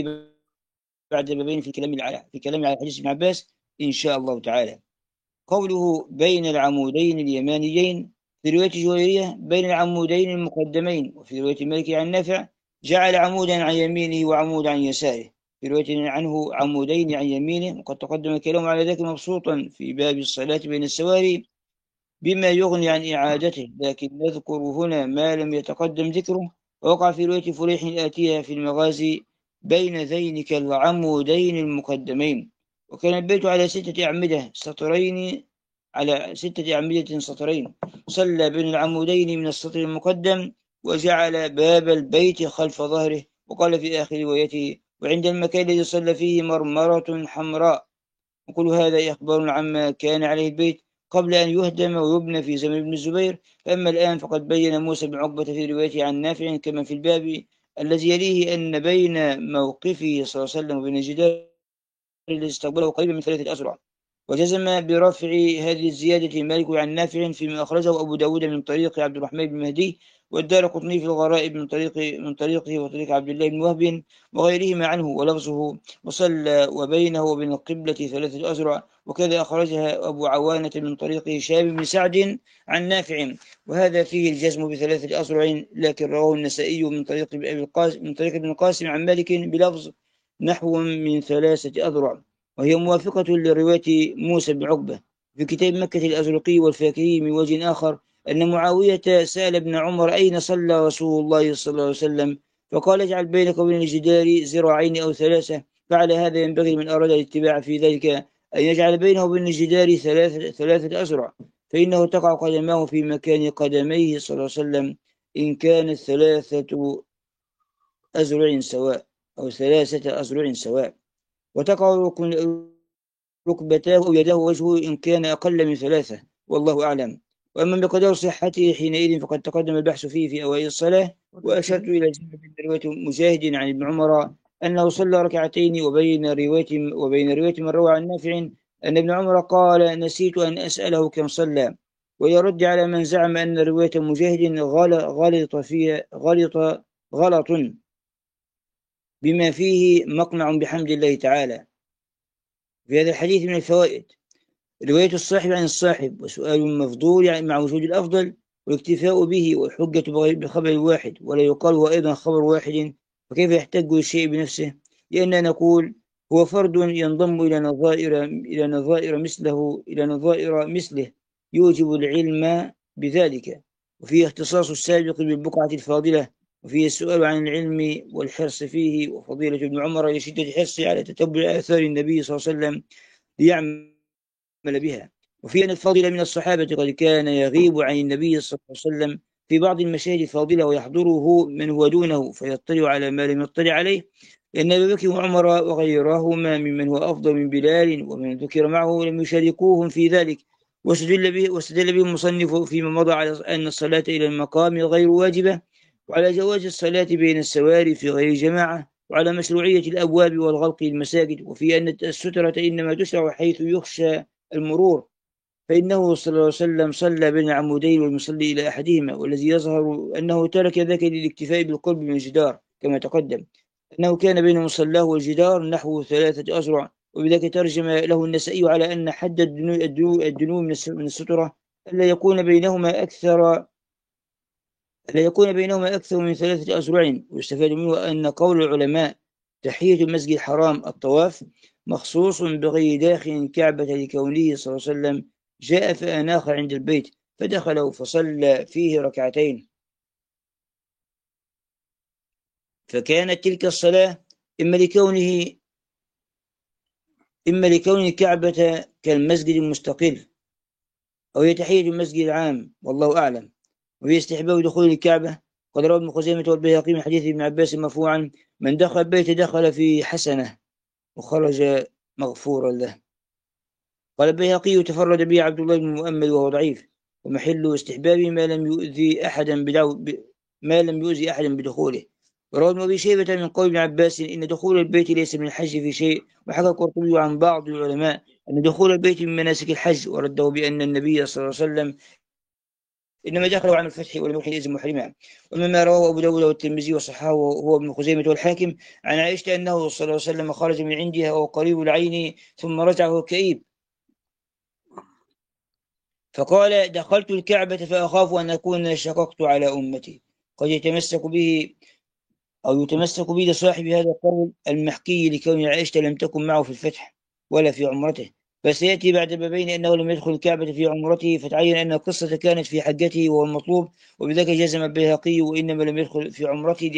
بعد بابين في كلام على حديث ابن عباس إن شاء الله تعالى. قوله بين العمودين اليمانيين، في رواية جويرية بين العمودين المقدمين، وفي رواية مالك عن نافع جعل عمودا عن يمينه وعمودا عن يساره، في رواية عنه عمودين عن يمينه. وقد تقدم الكلام على ذلك مبسوطا في باب الصلاة بين السواري بما يغني عن إعادته، لكن نذكر هنا ما لم يتقدم ذكره. ووقع في رواية فليح الآتية في المغازي بين ذينك العمودين المقدمين. وكان البيت على 6 أعمدة سطرين، على 6 أعمدة سطرين، صلى بين العمودين من السطر المقدم، وجعل باب البيت خلف ظهره. وقال في آخر روايته: وعند المكان الذي صلى فيه مرمرة حمراء. وكل هذا إخبار عما كان عليه البيت قبل أن يهدم ويبنى في زمن ابن الزبير. فأما الآن فقد بين موسى بن عقبة في روايته عن نافع كما في الباب الذي يليه أن بين موقفه صلى الله عليه وسلم وبين الجدار الذي استقبله قريبا من 3 أذرع. وجزم برفع هذه الزيادة مالك عن نافع فيما أخرجه أبو داود من طريق عبد الرحمن بن مهدي، والدارقطني في الغرائب من طريقه وطريق عبد الله بن وهب وغيرهما عنه ولفظه: وصلى وبينه وبين القبلة 3 أذرع. وكذا أخرجها أبو عوانة من طريق هشام بن سعد عن نافع، وهذا فيه الجزم ب3 أذرع، لكن رواه النسائي من طريق ابن القاسم عن مالك بلفظ نحو من 3 أذرع، وهي موافقة لرواية موسى بن عقبة في كتاب مكة الأزرقي والفاكهي من وجه آخر أن معاوية سأل ابن عمر: أين صلى رسول الله صلى الله عليه وسلم؟ فقال: اجعل بينك وبين الجدار ذراعين أو 3. فعلى هذا ينبغي من أراد الاتباع في ذلك أن يجعل بينه وبين الجدار 3 أذرع، فإنه تقع قدماه في مكان قدميه صلى الله عليه وسلم إن كانت 3 أذرع سواء أو 3 أذرع سواء، وتقع ركبتاه أو يداه وجهه إن كان أقل من 3، والله أعلم. وأما مقدار صحته حينئذ فقد تقدم البحث فيه في أوائل الصلاة. وأشرت إلى جملة من رواية مجاهد عن ابن عمر أنه صلى ركعتين، وبين رواية من روى عن نافع أن ابن عمر قال: نسيت أن أسأله كم صلى. ويرد على من زعم أن رواية مجاهد غلط بما فيه مقنع بحمد الله تعالى. في هذا الحديث من الفوائد رواية الصاحب عن الصاحب، وسؤال المفضول يعني مع وجود الأفضل، والاكتفاء به، والحجة بخبر واحد، ولا يقال هو أيضا خبر واحد، فكيف يحتج الشيء بنفسه؟ لأننا نقول هو فرد ينضم إلى نظائر مثله يوجب العلم بذلك، وفيه اختصاص السابق بالبقعة الفاضلة، وفيه السؤال عن العلم والحرص فيه، وفضيلة ابن عمر لشدة حرصه على تتبع آثار النبي صلى الله عليه وسلم ليعمل بها. وفي أن الفاضل من الصحابة قد كان يغيب عن النبي صلى الله عليه وسلم في بعض المشاهد الفاضلة ويحضره من هو دونه فيطلع على ما لم يطلع عليه، لأن أبي بكر وعمر وغيرهما ممن هو أفضل من بلال ومن ذكر معه لم يشاركوهم في ذلك. واستدل به المصنف فيما مضى على أن الصلاة إلى المقام غير واجبة، وعلى جواز الصلاة بين السواري في غير جماعة، وعلى مشروعية الأبواب والغلق المساجد، وفي أن السترة إنما تشرع حيث يخشى المرور، فإنه صلى الله عليه وسلم صلى بين العمودين والمصلي إلى أحدهما، والذي يظهر أنه ترك ذلك للاكتفاء بالقرب من الجدار كما تقدم، أنه كان بين مصلاه والجدار نحو 3 أذرع، وبذلك ترجم له النسائي على أن حد الدنو من السترة ألا يكون بينهما أكثر من 3 أذرع. ويستفاد منه أن قول العلماء تحية المسجد الحرام الطواف مخصوص بغير داخل الكعبة لكونه صلى الله عليه وسلم جاء في آن آخر عند البيت فدخله فصلى فيه ركعتين، فكانت تلك الصلاة إما لكون الكعبة كالمسجد المستقل، أو هي تحية المسجد العام، والله أعلم. وفي استحباب دخول الكعبة. قد روى ابن خزيمة والبيهقي من حديث ابن عباس مرفوعا: من دخل البيت دخل في حسنة وخرج مغفورا له. قال البيهقي: تفرد به عبد الله بن مؤمل وهو ضعيف، ومحل استحبابه ما لم يؤذي أحدا بدخوله. وروى ابن أبي شيبة من قول ابن عباس إن دخول البيت ليس من الحج في شيء. وحكى القرطبي عن بعض العلماء أن دخول البيت من مناسك الحج، ورده بأن النبي صلى الله عليه وسلم إنما دخلوا عن الفتح ولم يكن يلزم محرما. ومما رواه أبو داود والترمذي وصححه هو ابن خزيمة والحاكم عن عائشة أنه صلى الله عليه وسلم خرج من عندها وهو قريب العين ثم رجع وهو كئيب، فقال: دخلت الكعبة فأخاف أن أكون شققت على أمتي. قد يتمسك به لصاحب هذا القول المحكي لكون عائشة لم تكن معه في الفتح ولا في عمرته، فسيأتي بعد بابين أنه لم يدخل الكعبة في عمرته، فتعين أن القصة كانت في حجته وهو المطلوب. وبذلك جزم البيهقي: وإنما لم يدخل في عمرته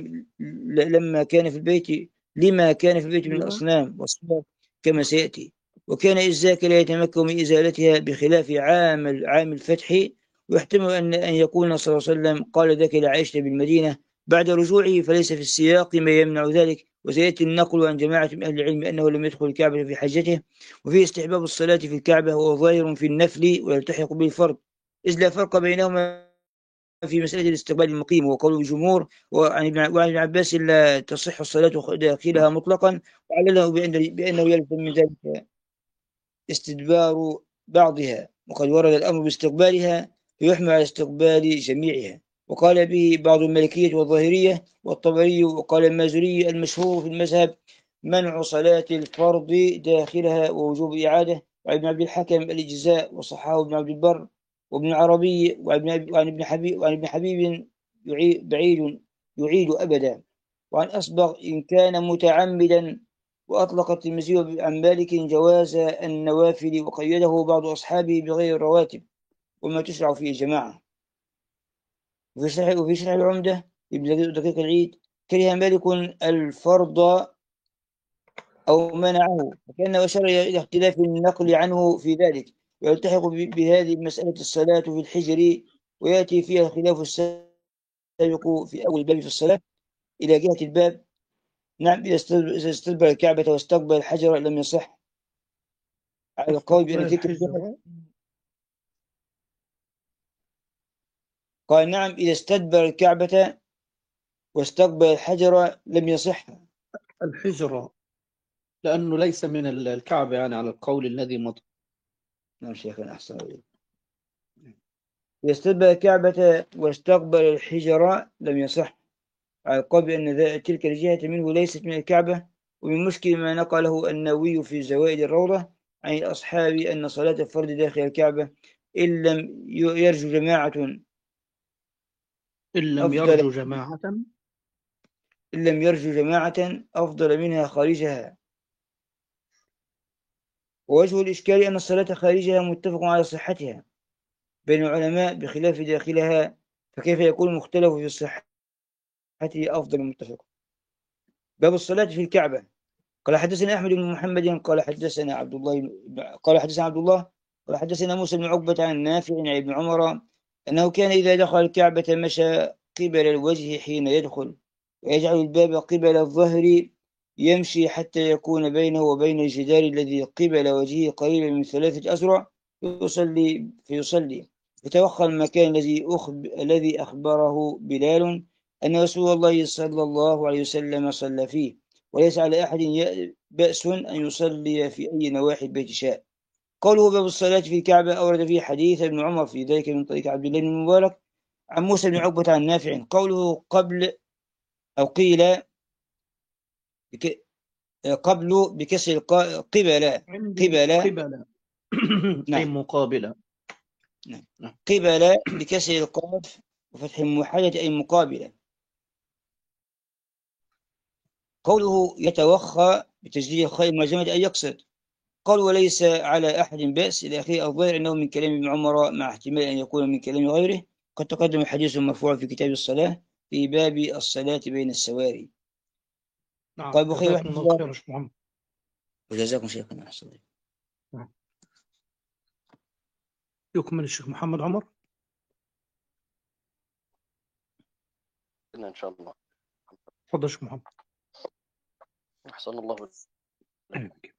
لما كان في البيت من الأصنام والصور كما سيأتي. وكان إزاك لا يتمكن من إزالتها بخلاف عام الفتح. ويحتمل أن يكون صلى الله عليه وسلم قال ذاك لعائشة بالمدينة بعد رجوعه، فليس في السياق ما يمنع ذلك. وسيأتي النقل عن جماعة من أهل العلم أنه لم يدخل الكعبة في حجته. وفيه استحباب الصلاة في الكعبة وهو ظاهر في النفل ويلتحق به الفرض، إذ لا فرق بينهما في مسألة الاستقبال المقيم. وقول الجمهور وعن ابن عباس لا تصح الصلاة داخلها مطلقا، وعلله بأنه يلزم من ذلك استدبار بعضها، وقد ورد الأمر باستقبالها فيحمل على استقبال جميعها. وقال به بعض المالكية والظاهرية والطبري. وقال المازري: المشهور في المذهب منع صلاة الفرض داخلها ووجوب إعادة. وابن عبد الحكم الإجزاء، وصححه ابن عبد البر وابن العربي. وعن ابن حبيب يعيد أبدا. وعن أصبغ إن كان متعمدا. وأطلق الترمذي عن مالك جواز النوافل، وقيده بعض أصحابه بغير الرواتب وما تشرع فيه الجماعة. وفي شرح العمدة ابن دقيق العيد: كره مالك الفرض أو منعه، وكأنه أشار إلى اختلاف النقل عنه في ذلك. ويلتحق بهذه مسألة الصلاة في الحجر، ويأتي فيها الخلاف السابق في أول باب في الصلاة إلى جهة الباب. نعم، إذا استدبر الكعبة واستقبل الحجر لم يصح، على القول بأن تلك الجهة. قال: نعم، إذا استدبر الكعبة واستقبل الحجر لم يصح. الحجر لأنه ليس من الكعبة، يعني على القول الذي مضى. نعم شيخنا، أحسن إليك. إذا استدبر الكعبة واستقبل الحجر لم يصح، على القول بأن تلك الجهة منه ليست من الكعبة. ومن مشكل ما نقله النووي في زوائد الروضة عن الأصحاب أن صلاة الفرد داخل الكعبة إن لم يرجو جماعة أفضل منها خارجها. ووجه الإشكال أن الصلاة خارجها متفق على صحتها بين العلماء بخلاف داخلها، فكيف يكون مختلف في صحته أفضل من متفق؟ باب الصلاة في الكعبة. قال: حدثنا أحمد بن محمد قال حدثنا عبد الله قال حدثنا موسى بن عقبة عن نافع عن ابن عمر أنه كان إذا دخل الكعبة مشى قبل الوجه حين يدخل، ويجعل الباب قبل الظهر، يمشي حتى يكون بينه وبين الجدار الذي قبل وجهه قريبا من 3 أذرع، فيصلي فتوخى المكان الذي أخبره بلال أن رسول الله صلى الله عليه وسلم صلى فيه، وليس على أحد بأس أن يصلي في أي نواحي البيت شاء. قوله باب الصلاة في الكعبة أورد فيه حديث ابن عمر في ذلك من طريق عبد الله بن المبارك عن موسى بن عقبة عن نافع. قوله قبل أو قيل قبل بكسر قبل. عندي قبل. قبلة. أي نعم. مقابلة. نعم. نعم. قبل بكسر القاف وفتح الموحدة أي مقابلة. قوله يتوخى بتجديد الخاء المعجمة أي يقصد. قال وليس على أحد بأس إلى آخره. الظاهر أنه من كلام ابن عمر مع احتمال أن يكون من كلام غيره. قد تقدم الحديث المرفوع في كتاب الصلاة في باب الصلاة بين السواري. قال نعم، البخاري جزاكم رحمه الله الله. خير يا شيخ محمد. وجزاكم شيخنا أحسن الله. نعم. يكمل الشيخ محمد عمر. إن شاء الله. تفضل شيخ محمد. أحسن الله إليك.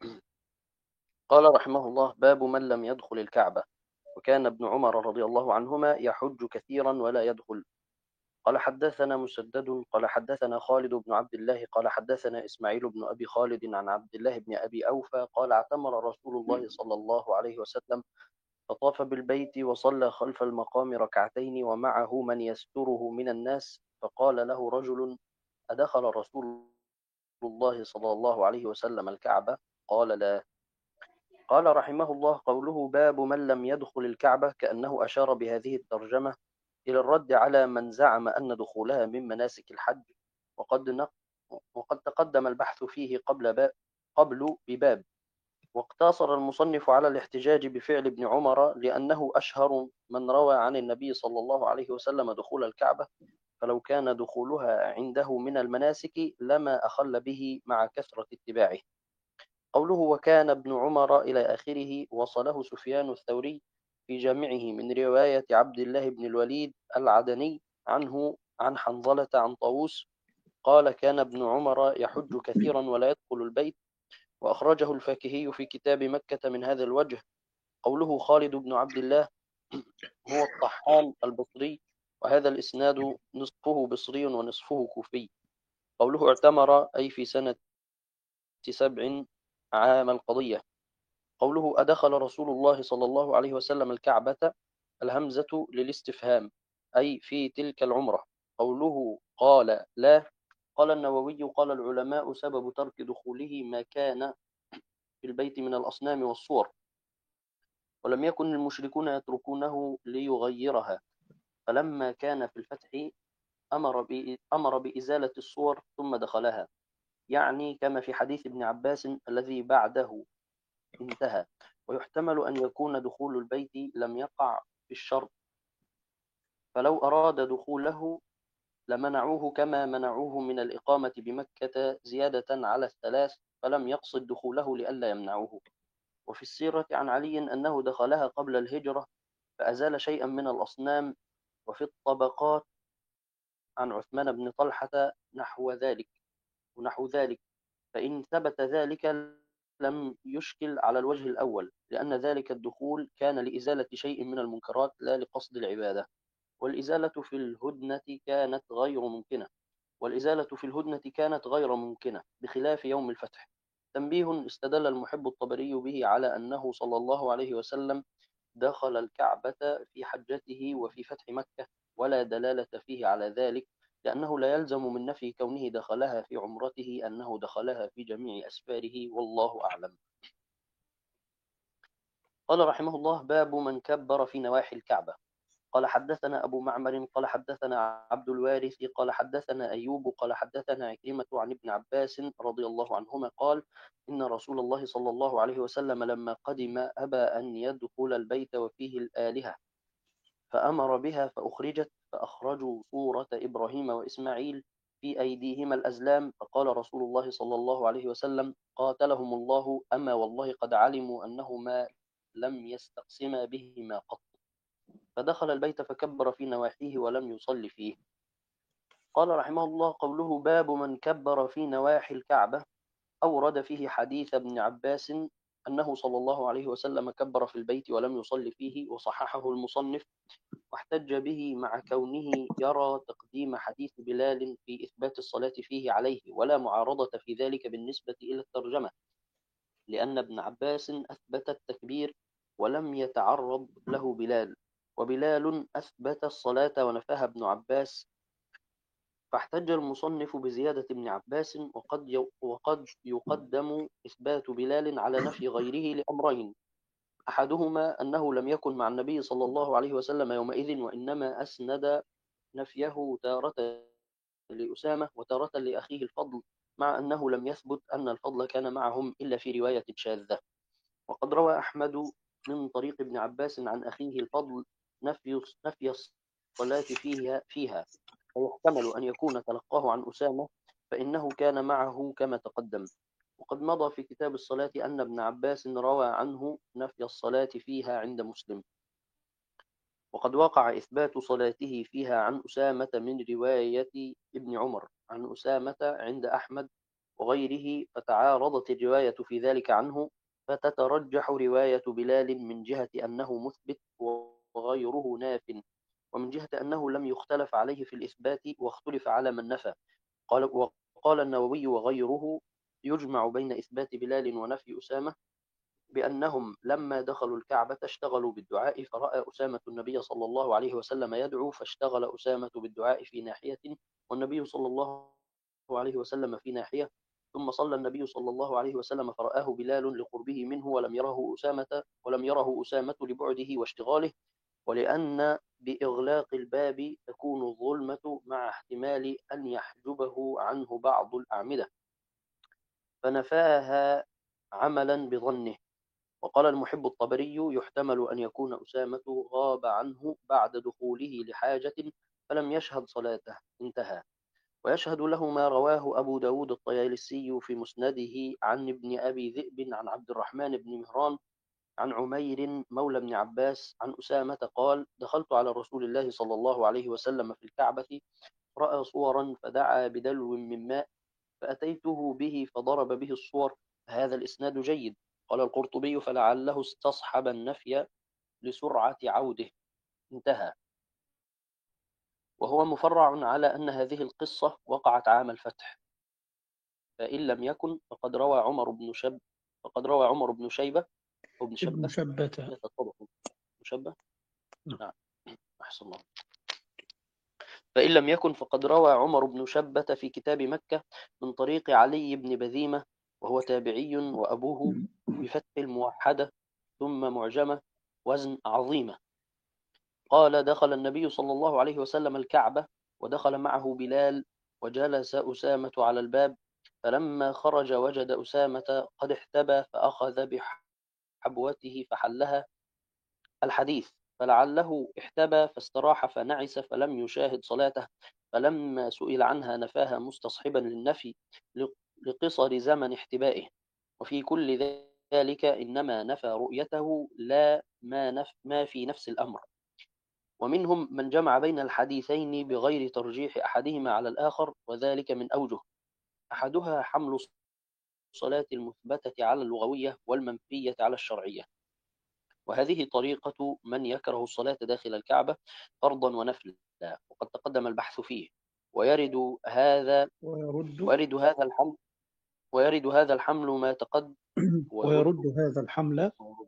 قال رحمه الله: باب من لم يدخل الكعبة. وكان ابن عمر رضي الله عنهما يحج كثيرا ولا يدخل. قال حدثنا مسدد قال حدثنا خالد بن عبد الله قال حدثنا إسماعيل بن أبي خالد عن عبد الله بن أبي أوفى قال اعتمر رسول الله صلى الله عليه وسلم فطاف بالبيت وصلى خلف المقام ركعتين ومعه من يستره من الناس، فقال له رجل: أدخل رسول الله صلى الله عليه وسلم الكعبة؟ قال: لا. قال رحمه الله: قوله باب من لم يدخل الكعبة كأنه أشار بهذه الترجمة إلى الرد على من زعم أن دخولها من مناسك الحج، وقد تقدم البحث فيه قبل بباب. واقتصر المصنف على الاحتجاج بفعل ابن عمر لأنه أشهر من روى عن النبي صلى الله عليه وسلم دخول الكعبة، فلو كان دخولها عنده من المناسك لما أخل به مع كثرة اتباعه. قوله وكان ابن عمر إلى آخره وصله سفيان الثوري في جامعه من رواية عبد الله بن الوليد العدني عنه عن حنظلة عن طاووس قال: كان ابن عمر يحج كثيرا ولا يدخل البيت. وأخرجه الفاكهي في كتاب مكة من هذا الوجه. قوله خالد بن عبد الله هو الطحان البصري، وهذا الإسناد نصفه بصري ونصفه كوفي. قوله اعتمر أي في سنة 7 عام القضية. قوله أدخل رسول الله صلى الله عليه وسلم الكعبة، الهمزة للاستفهام أي في تلك العمرة. قوله قال لا. قال النووي: قال العلماء سبب ترك دخوله ما كان في البيت من الأصنام والصور، ولم يكن المشركون يتركونه ليغيرها، فلما كان في الفتح أمر بإزالة الصور ثم دخلها، يعني كما في حديث ابن عباس الذي بعده انتهى. ويحتمل أن يكون دخول البيت لم يقع في الشرط، فلو أراد دخوله لمنعوه كما منعوه من الإقامة بمكة زيادة على الثلاث، فلم يقصد دخوله لئلا يمنعوه. وفي السيرة عن علي أنه دخلها قبل الهجرة فأزال شيئا من الأصنام. وفي الطبقات عن عثمان بن طلحة ونحو ذلك، فإن ثبت ذلك لم يشكل على الوجه الأول، لأن ذلك الدخول كان لإزالة شيء من المنكرات لا لقصد العبادة. والإزالة في الهدنة كانت غير ممكنة بخلاف يوم الفتح. تنبيه: استدل المحب الطبري به على أنه صلى الله عليه وسلم دخل الكعبة في حجته وفي فتح مكة، ولا دلالة فيه على ذلك، لأنه لا يلزم من نفي كونه دخلها في عمرته أنه دخلها في جميع أسفاره، والله أعلم. قال رحمه الله: باب من كبر في نواحي الكعبة. قال حدثنا أبو معمر قال حدثنا عبد الوارث قال حدثنا أيوب قال حدثنا عكرمة عن ابن عباس رضي الله عنهما قال: إن رسول الله صلى الله عليه وسلم لما قدم أبى أن يدخل البيت وفيه الآلهة، فأمر بها فأخرجت، فأخرجوا صورة إبراهيم وإسماعيل في أيديهما الأزلام، فقال رسول الله صلى الله عليه وسلم: قاتلهم الله، أما والله قد علموا أنهما لم يستقسما بهما قط. فدخل البيت فكبر في نواحيه ولم يصل فيه. قال رحمه الله: قوله باب من كبر في نواحي الكعبة، أورد فيه حديث ابن عباس أنه صلى الله عليه وسلم كبر في البيت ولم يصل فيه، وصححه المصنف، واحتج به مع كونه يرى تقديم حديث بلال في إثبات الصلاة فيه عليه، ولا معارضة في ذلك بالنسبة إلى الترجمة، لأن ابن عباس أثبت التكبير ولم يتعرض له بلال، وبلال أثبت الصلاة ونفاها ابن عباس، فاحتج المصنف بزيادة ابن عباس، وقد يقدم إثبات بلال على نفي غيره لأمرين: أحدهما أنه لم يكن مع النبي صلى الله عليه وسلم يومئذ، وإنما أسند نفيه تارة لأسامة وتارة لأخيه الفضل، مع أنه لم يثبت أن الفضل كان معهم إلا في رواية شاذة. وقد روى أحمد من طريق ابن عباس عن أخيه الفضل نفي الصلاة فيها، فيحتمل أن يكون تلقاه عن أسامة، فإنه كان معه كما تقدم. وقد مضى في كتاب الصلاة أن ابن عباس روى عنه نفي الصلاة فيها عند مسلم. وقد وقع إثبات صلاته فيها عن أسامة من رواية ابن عمر عن أسامة عند أحمد وغيره، فتعارضت الرواية في ذلك عنه، فتترجح رواية بلال من جهة أنه مثبت وغيره ناف، ومن جهة أنه لم يختلف عليه في الإثبات واختلف على من نفى. وقال النووي وغيره: يجمع بين إثبات بلال ونفي أسامة بأنهم لما دخلوا الكعبة اشتغلوا بالدعاء، فرأى أسامة النبي صلى الله عليه وسلم يدعو، فاشتغل أسامة بالدعاء في ناحية، والنبي صلى الله عليه وسلم في ناحية. ثم صلى النبي صلى الله عليه وسلم فرآه بلال لقربه منه، ولم يره أسامة لبعده واشتغاله، ولأن بإغلاق الباب تكون الظلمة مع احتمال أن يحجبه عنه بعض الأعمدة، فنفاها عملا بظنه. وقال المحب الطبري: يحتمل أن يكون أسامة غاب عنه بعد دخوله لحاجة فلم يشهد صلاته. انتهى. ويشهد له ما رواه أبو داود الطيالسي في مسنده عن ابن أبي ذئب عن عبد الرحمن بن مهران عن عمير مولى ابن عباس عن أسامة قال: دخلت على رسول الله صلى الله عليه وسلم في الكعبة، رأى صورا فدعا بدلو من ماء، فأتيته به فضرب به الصور. هذا الإسناد جيد. قال القرطبي: فلعله استصحب النفي لسرعة عوده. انتهى. وهو مفرع على أن هذه القصة وقعت عام الفتح، فإن لم يكن فقد روى عمر بن شيبة أو ابن ابن شبة شبتة. يتطرق مشبه. نعم. نعم. أحسن الله. فإن لم يكن فقد روى عمر بن شبة في كتاب مكة من طريق علي بن بذيمة، وهو تابعي، وأبوه بفتح الموحدة ثم معجمة وزن عظيمة. قال: دخل النبي صلى الله عليه وسلم الكعبة، ودخل معه بلال، وجلس أسامة على الباب، فلما خرج وجد أسامة قد احتبى، فأخذ بحبوته فحلها. الحديث: فلعله احتبى فاستراح فنعس فلم يشاهد صلاته، فلما سئل عنها نفاها مستصحبا للنفي لقصر زمن احتبائه. وفي كل ذلك إنما نفى رؤيته لا ما في نفس الأمر. ومنهم من جمع بين الحديثين بغير ترجيح أحدهما على الآخر، وذلك من أوجه: أحدها حمل الصلاة المثبتة على اللغوية والمنفية على الشرعية، وهذه طريقة من يكره الصلاة داخل الكعبة فرضا ونفلا، وقد تقدم البحث فيه. ويرد هذا الحمل ما تقدم ويرد هذا الحمل.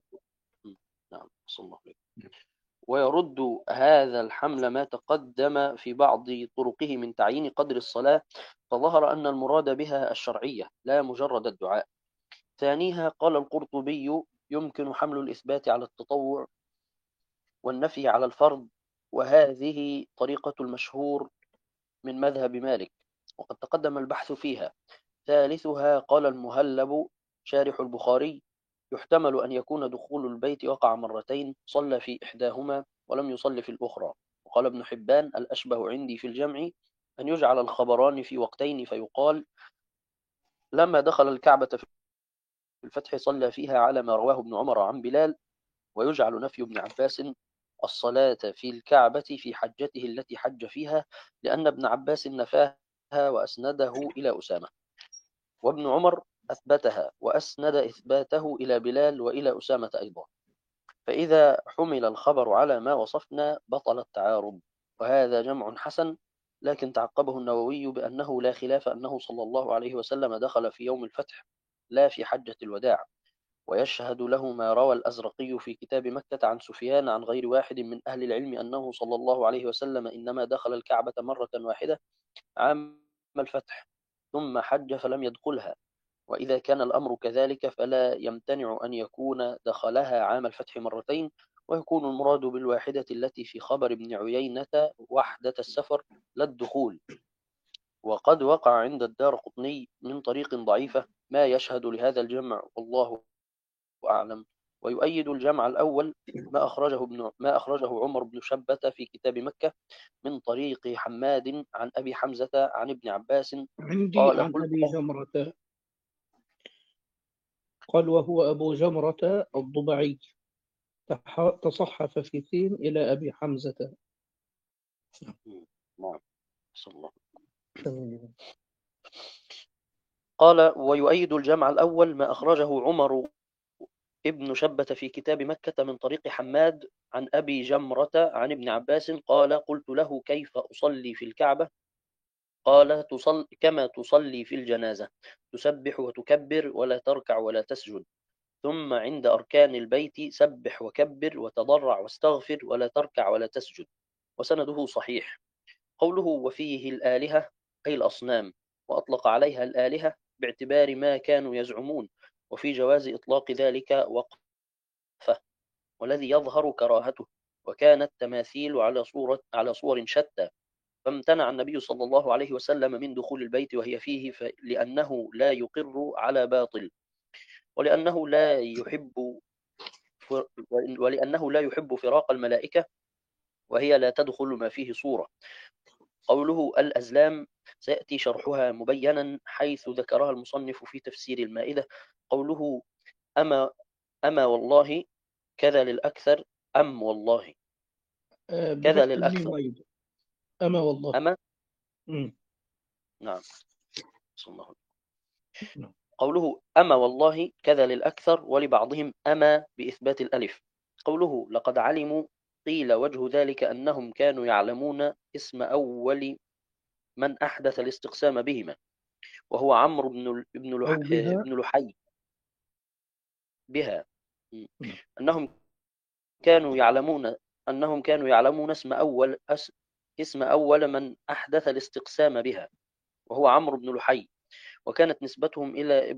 نعم، صلى الله عليه. ويرد هذا الحمل ما تقدم في بعض طرقه من تعيين قدر الصلاة، فظهر أن المراد بها الشرعية لا مجرد الدعاء. ثانيها، قال القرطبي: يمكن حمل الإثبات على التطوع والنفي على الفرض، وهذه طريقة المشهور من مذهب مالك، وقد تقدم البحث فيها. ثالثها، قال المهلب شارح البخاري: يحتمل أن يكون دخول البيت وقع مرتين، صلى في إحداهما ولم يصلي في الأخرى. وقال ابن حبان: الأشبه عندي في الجمع أن يجعل الخبران في وقتين، فيقال: لما دخل الكعبة في الفتح صلى فيها على ما رواه ابن عمر عن بلال، ويجعل نفي ابن عباس الصلاة في الكعبة في حجته التي حج فيها، لأن ابن عباس نفاها وأسنده إلى أسامة، وابن عمر أثبتها وأسند إثباته إلى بلال وإلى أسامة أيضا. فإذا حمل الخبر على ما وصفنا بطل التعارض، وهذا جمع حسن. لكن تعقبه النووي بأنه لا خلاف أنه صلى الله عليه وسلم دخل في يوم الفتح لا في حجة الوداع، ويشهد له ما روى الأزرقي في كتاب مكة عن سفيان عن غير واحد من أهل العلم أنه صلى الله عليه وسلم إنما دخل الكعبة مرة واحدة عام الفتح ثم حج فلم يدخلها، وإذا كان الأمر كذلك فلا يمتنع أن يكون دخلها عام الفتح مرتين، ويكون المراد بالواحدة التي في خبر ابن عيينة وحدة السفر لا الدخول. وقد وقع عند الدارقطني من طريق ضعيفة ما يشهد لهذا الجمع والله أعلم. ويؤيد الجمع الأول ما أخرجه عمر بن شبة في كتاب مكة من طريق حماد عن أبي حمزة عن ابن عباس عندي قال عن قلت أبي له جمرة قال وهو أبو جمرة الضبعي تصحف في ثين إلى أبي حمزة. نعم صلى الله. تمام. قال ويؤيد الجمع الأول ما أخرجه عمر ابن شبة في كتاب مكة من طريق حماد عن أبي جمرة عن ابن عباس قال قلت له كيف أصلي في الكعبة؟ قال كما تصلي في الجنازة، تسبح وتكبر ولا تركع ولا تسجد، ثم عند أركان البيت سبح وكبر وتضرع واستغفر ولا تركع ولا تسجد. وسنده صحيح. قوله وفيه الآلهة أي الأصنام، وأطلق عليها الآلهة باعتبار ما كانوا يزعمون، وفي جواز إطلاق ذلك وقفة، والذي يظهر كراهته، وكانت تماثيل على صور شتى، فامتنع النبي صلى الله عليه وسلم من دخول البيت وهي فيه لأنه لا يقر على باطل، ولأنه لا يحب ولأنه لا يحب فراق الملائكة وهي لا تدخل ما فيه صورة. قوله الأزلام سيأتي شرحها مبينا حيث ذكرها المصنف في تفسير المائدة. قوله أما والله كذا للأكثر أم والله كذا بفتح الميم للأكثر أيضا أما والله. أما مم. نعم صلى الله عليه وسلم. نعم. قوله أما والله كذا للأكثر ولبعضهم أما بإثبات الألف. قوله لقد علموا قيل وجه ذلك أنهم كانوا يعلمون اسم أول من أحدث الاستقسام بهما وهو عمرو أو بها. بن لحي بها. نعم. أنهم كانوا يعلمون اسم أول من أحدث الاستقسام بها وهو عمرو بن لحي، وكانت نسبتهم إلى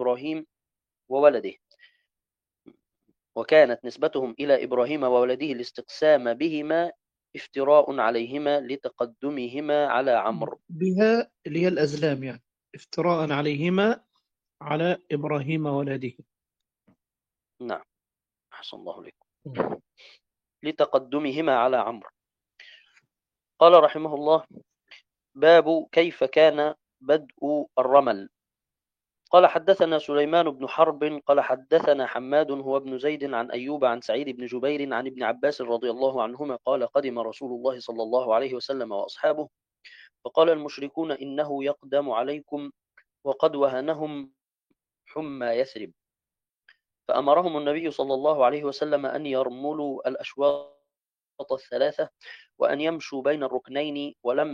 إبراهيم وولده الاستقسام بهما افتراء عليهما لتقدمهما على عمرو. بها اللي هي الأزلام يعني افتراء عليهما على إبراهيم ولده. نعم أحسن الله عليكم. مم. لتقدمهما على عمرو. قال رحمه الله باب كيف كان بدء الرمل. قال حدثنا سليمان بن حرب قال حدثنا حماد هو ابن زيد عن أيوب عن سعيد بن جبير عن ابن عباس رضي الله عنهما قال قدم رسول الله صلى الله عليه وسلم وأصحابه فقال المشركون إنه يقدم عليكم وقد وهنهم حمى يثرب، فأمرهم النبي صلى الله عليه وسلم أن يرملوا الأشواط الثلاثة وأن يمشوا بين الركنين،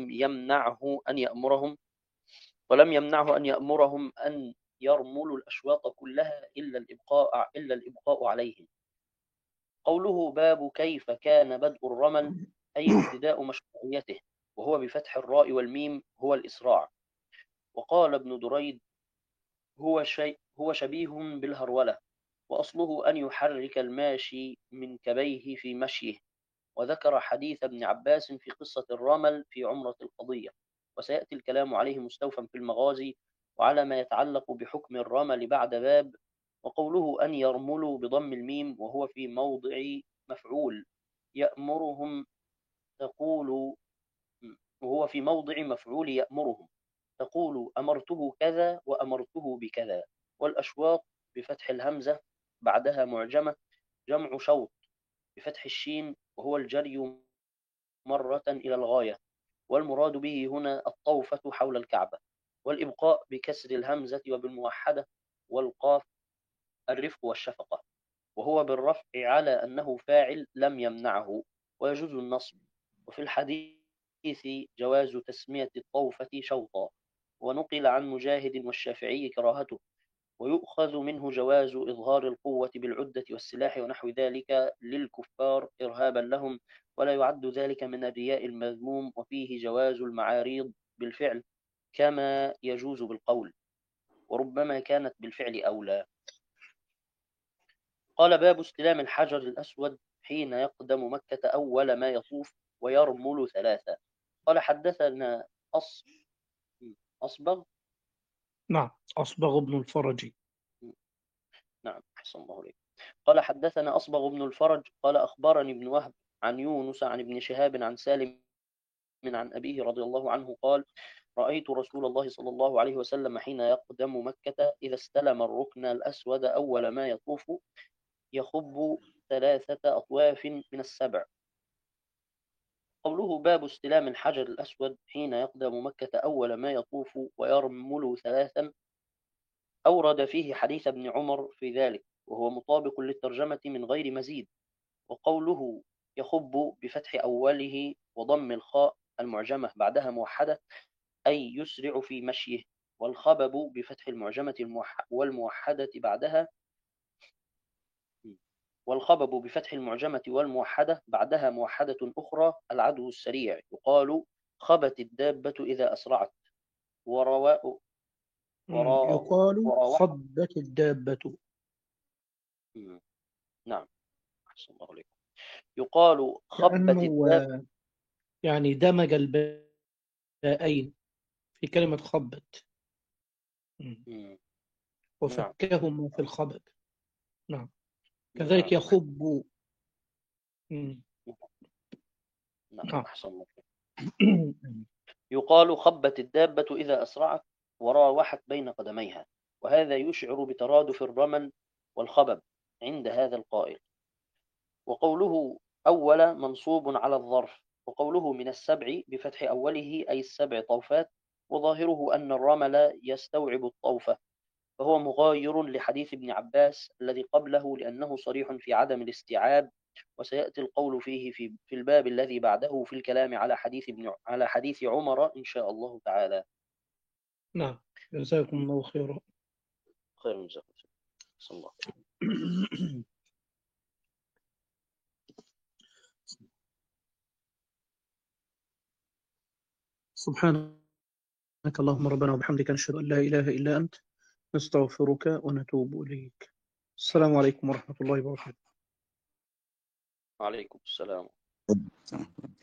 ولم يمنعه أن يأمرهم أن يرملوا الأشواط كلها إلا الإبقاء عليهم. قوله باب كيف كان بدء الرمل أي ابتداء مشروعيته، وهو بفتح الراء والميم هو الإسراع. وقال ابن دريد هو شبيه بالهرولة، وأصله أن يحرك الماشي من كبيه في مشيه. وذكر حديث ابن عباس في قصة الرمل في عمرة القضية، وسيأتي الكلام عليه مستوفا في المغازي وعلى ما يتعلق بحكم الرمل بعد باب. وقوله أن يرملوا بضم الميم وهو في موضع مفعول يأمرهم تقول وهو في موضع مفعول يأمرهم تقول أمرته كذا وأمرته بكذا. والأشواط بفتح الهمزة بعدها معجمة جمع شوط بفتح الشين وهو الجري مرة إلى الغاية، والمراد به هنا الطوفة حول الكعبة. والإبقاء بكسر الهمزة وبالموحدة والقاف الرفق والشفقة، وهو بالرفع على أنه فاعل لم يمنعه، ويجوز النصب. وفي الحديث جواز تسمية الطوفة شوطا، ونقل عن مجاهد والشافعي كراهته، ويؤخذ منه جواز إظهار القوة بالعدة والسلاح ونحو ذلك للكفار إرهابا لهم، ولا يعد ذلك من الرياء المذموم، وفيه جواز المعاريض بالفعل كما يجوز بالقول، وربما كانت بالفعل أولى. قال: باب استلام الحجر الأسود حين يقدم مكة أول ما يطوف ويرمل ثلاثة. قال: حدثنا أصبغ. نعم، أصبغ بن الفرج. نعم، أحسن الله عليك. قال: حدثنا أصبغ بن الفرج قال: أخبرني ابن وهب عن يونس عن ابن شهاب عن سالم عن أبيه رضي الله عنه قال: رأيت رسول الله صلى الله عليه وسلم حين يقدم مكة إذا استلم الركن الأسود أول ما يطوف يخب 3 أطواف من السبع. قوله: باب استلام الحجر الأسود حين يقدم مكة أول ما يطوف ويرمل ثلاثا، أورد فيه حديث ابن عمر في ذلك، وهو مطابق للترجمة من غير مزيد. وقوله يخب بفتح أوله وضم الخاء المعجمة بعدها موحدة أي يسرع في مشيه، والخبب بفتح المعجمة والموحدة بعدها بعدها موحدة أخرى العدو السريع. يقال: خبت الدابة إذا أسرعت. يقال خبت الدابة. نعم، أحسن الله عليكم. يقال خبت الدابة، يعني دمج الباءين في كلمة خبت وفكهما في الخبب. نعم، كذلك يخب. نعم، أحسن الله. يقال خبت الدابة إذا أسرعت وراوحت بين قدميها، وهذا يشعر بترادف الرمل والخبب عند هذا القائل. وقوله أول منصوب على الظرف، وقوله من السبع بفتح أوله أي السبع طوفات، وظاهره أن الرمل يستوعب الطوفة، فهو مغاير لحديث ابن عباس الذي قبله لأنه صريح في عدم الاستيعاب، وسيأتي القول فيه في الباب الذي بعده في الكلام على حديث عمر إن شاء الله تعالى. نعم، جزاكم الله خيرا. خير من جزاكم الله. سبحانك اللهم ربنا وبحمدك نشهد أن لا إله إلا أنت نستغفرك ونتوب إليك. السلام عليكم ورحمة الله وبركاته. وعليكم السلام.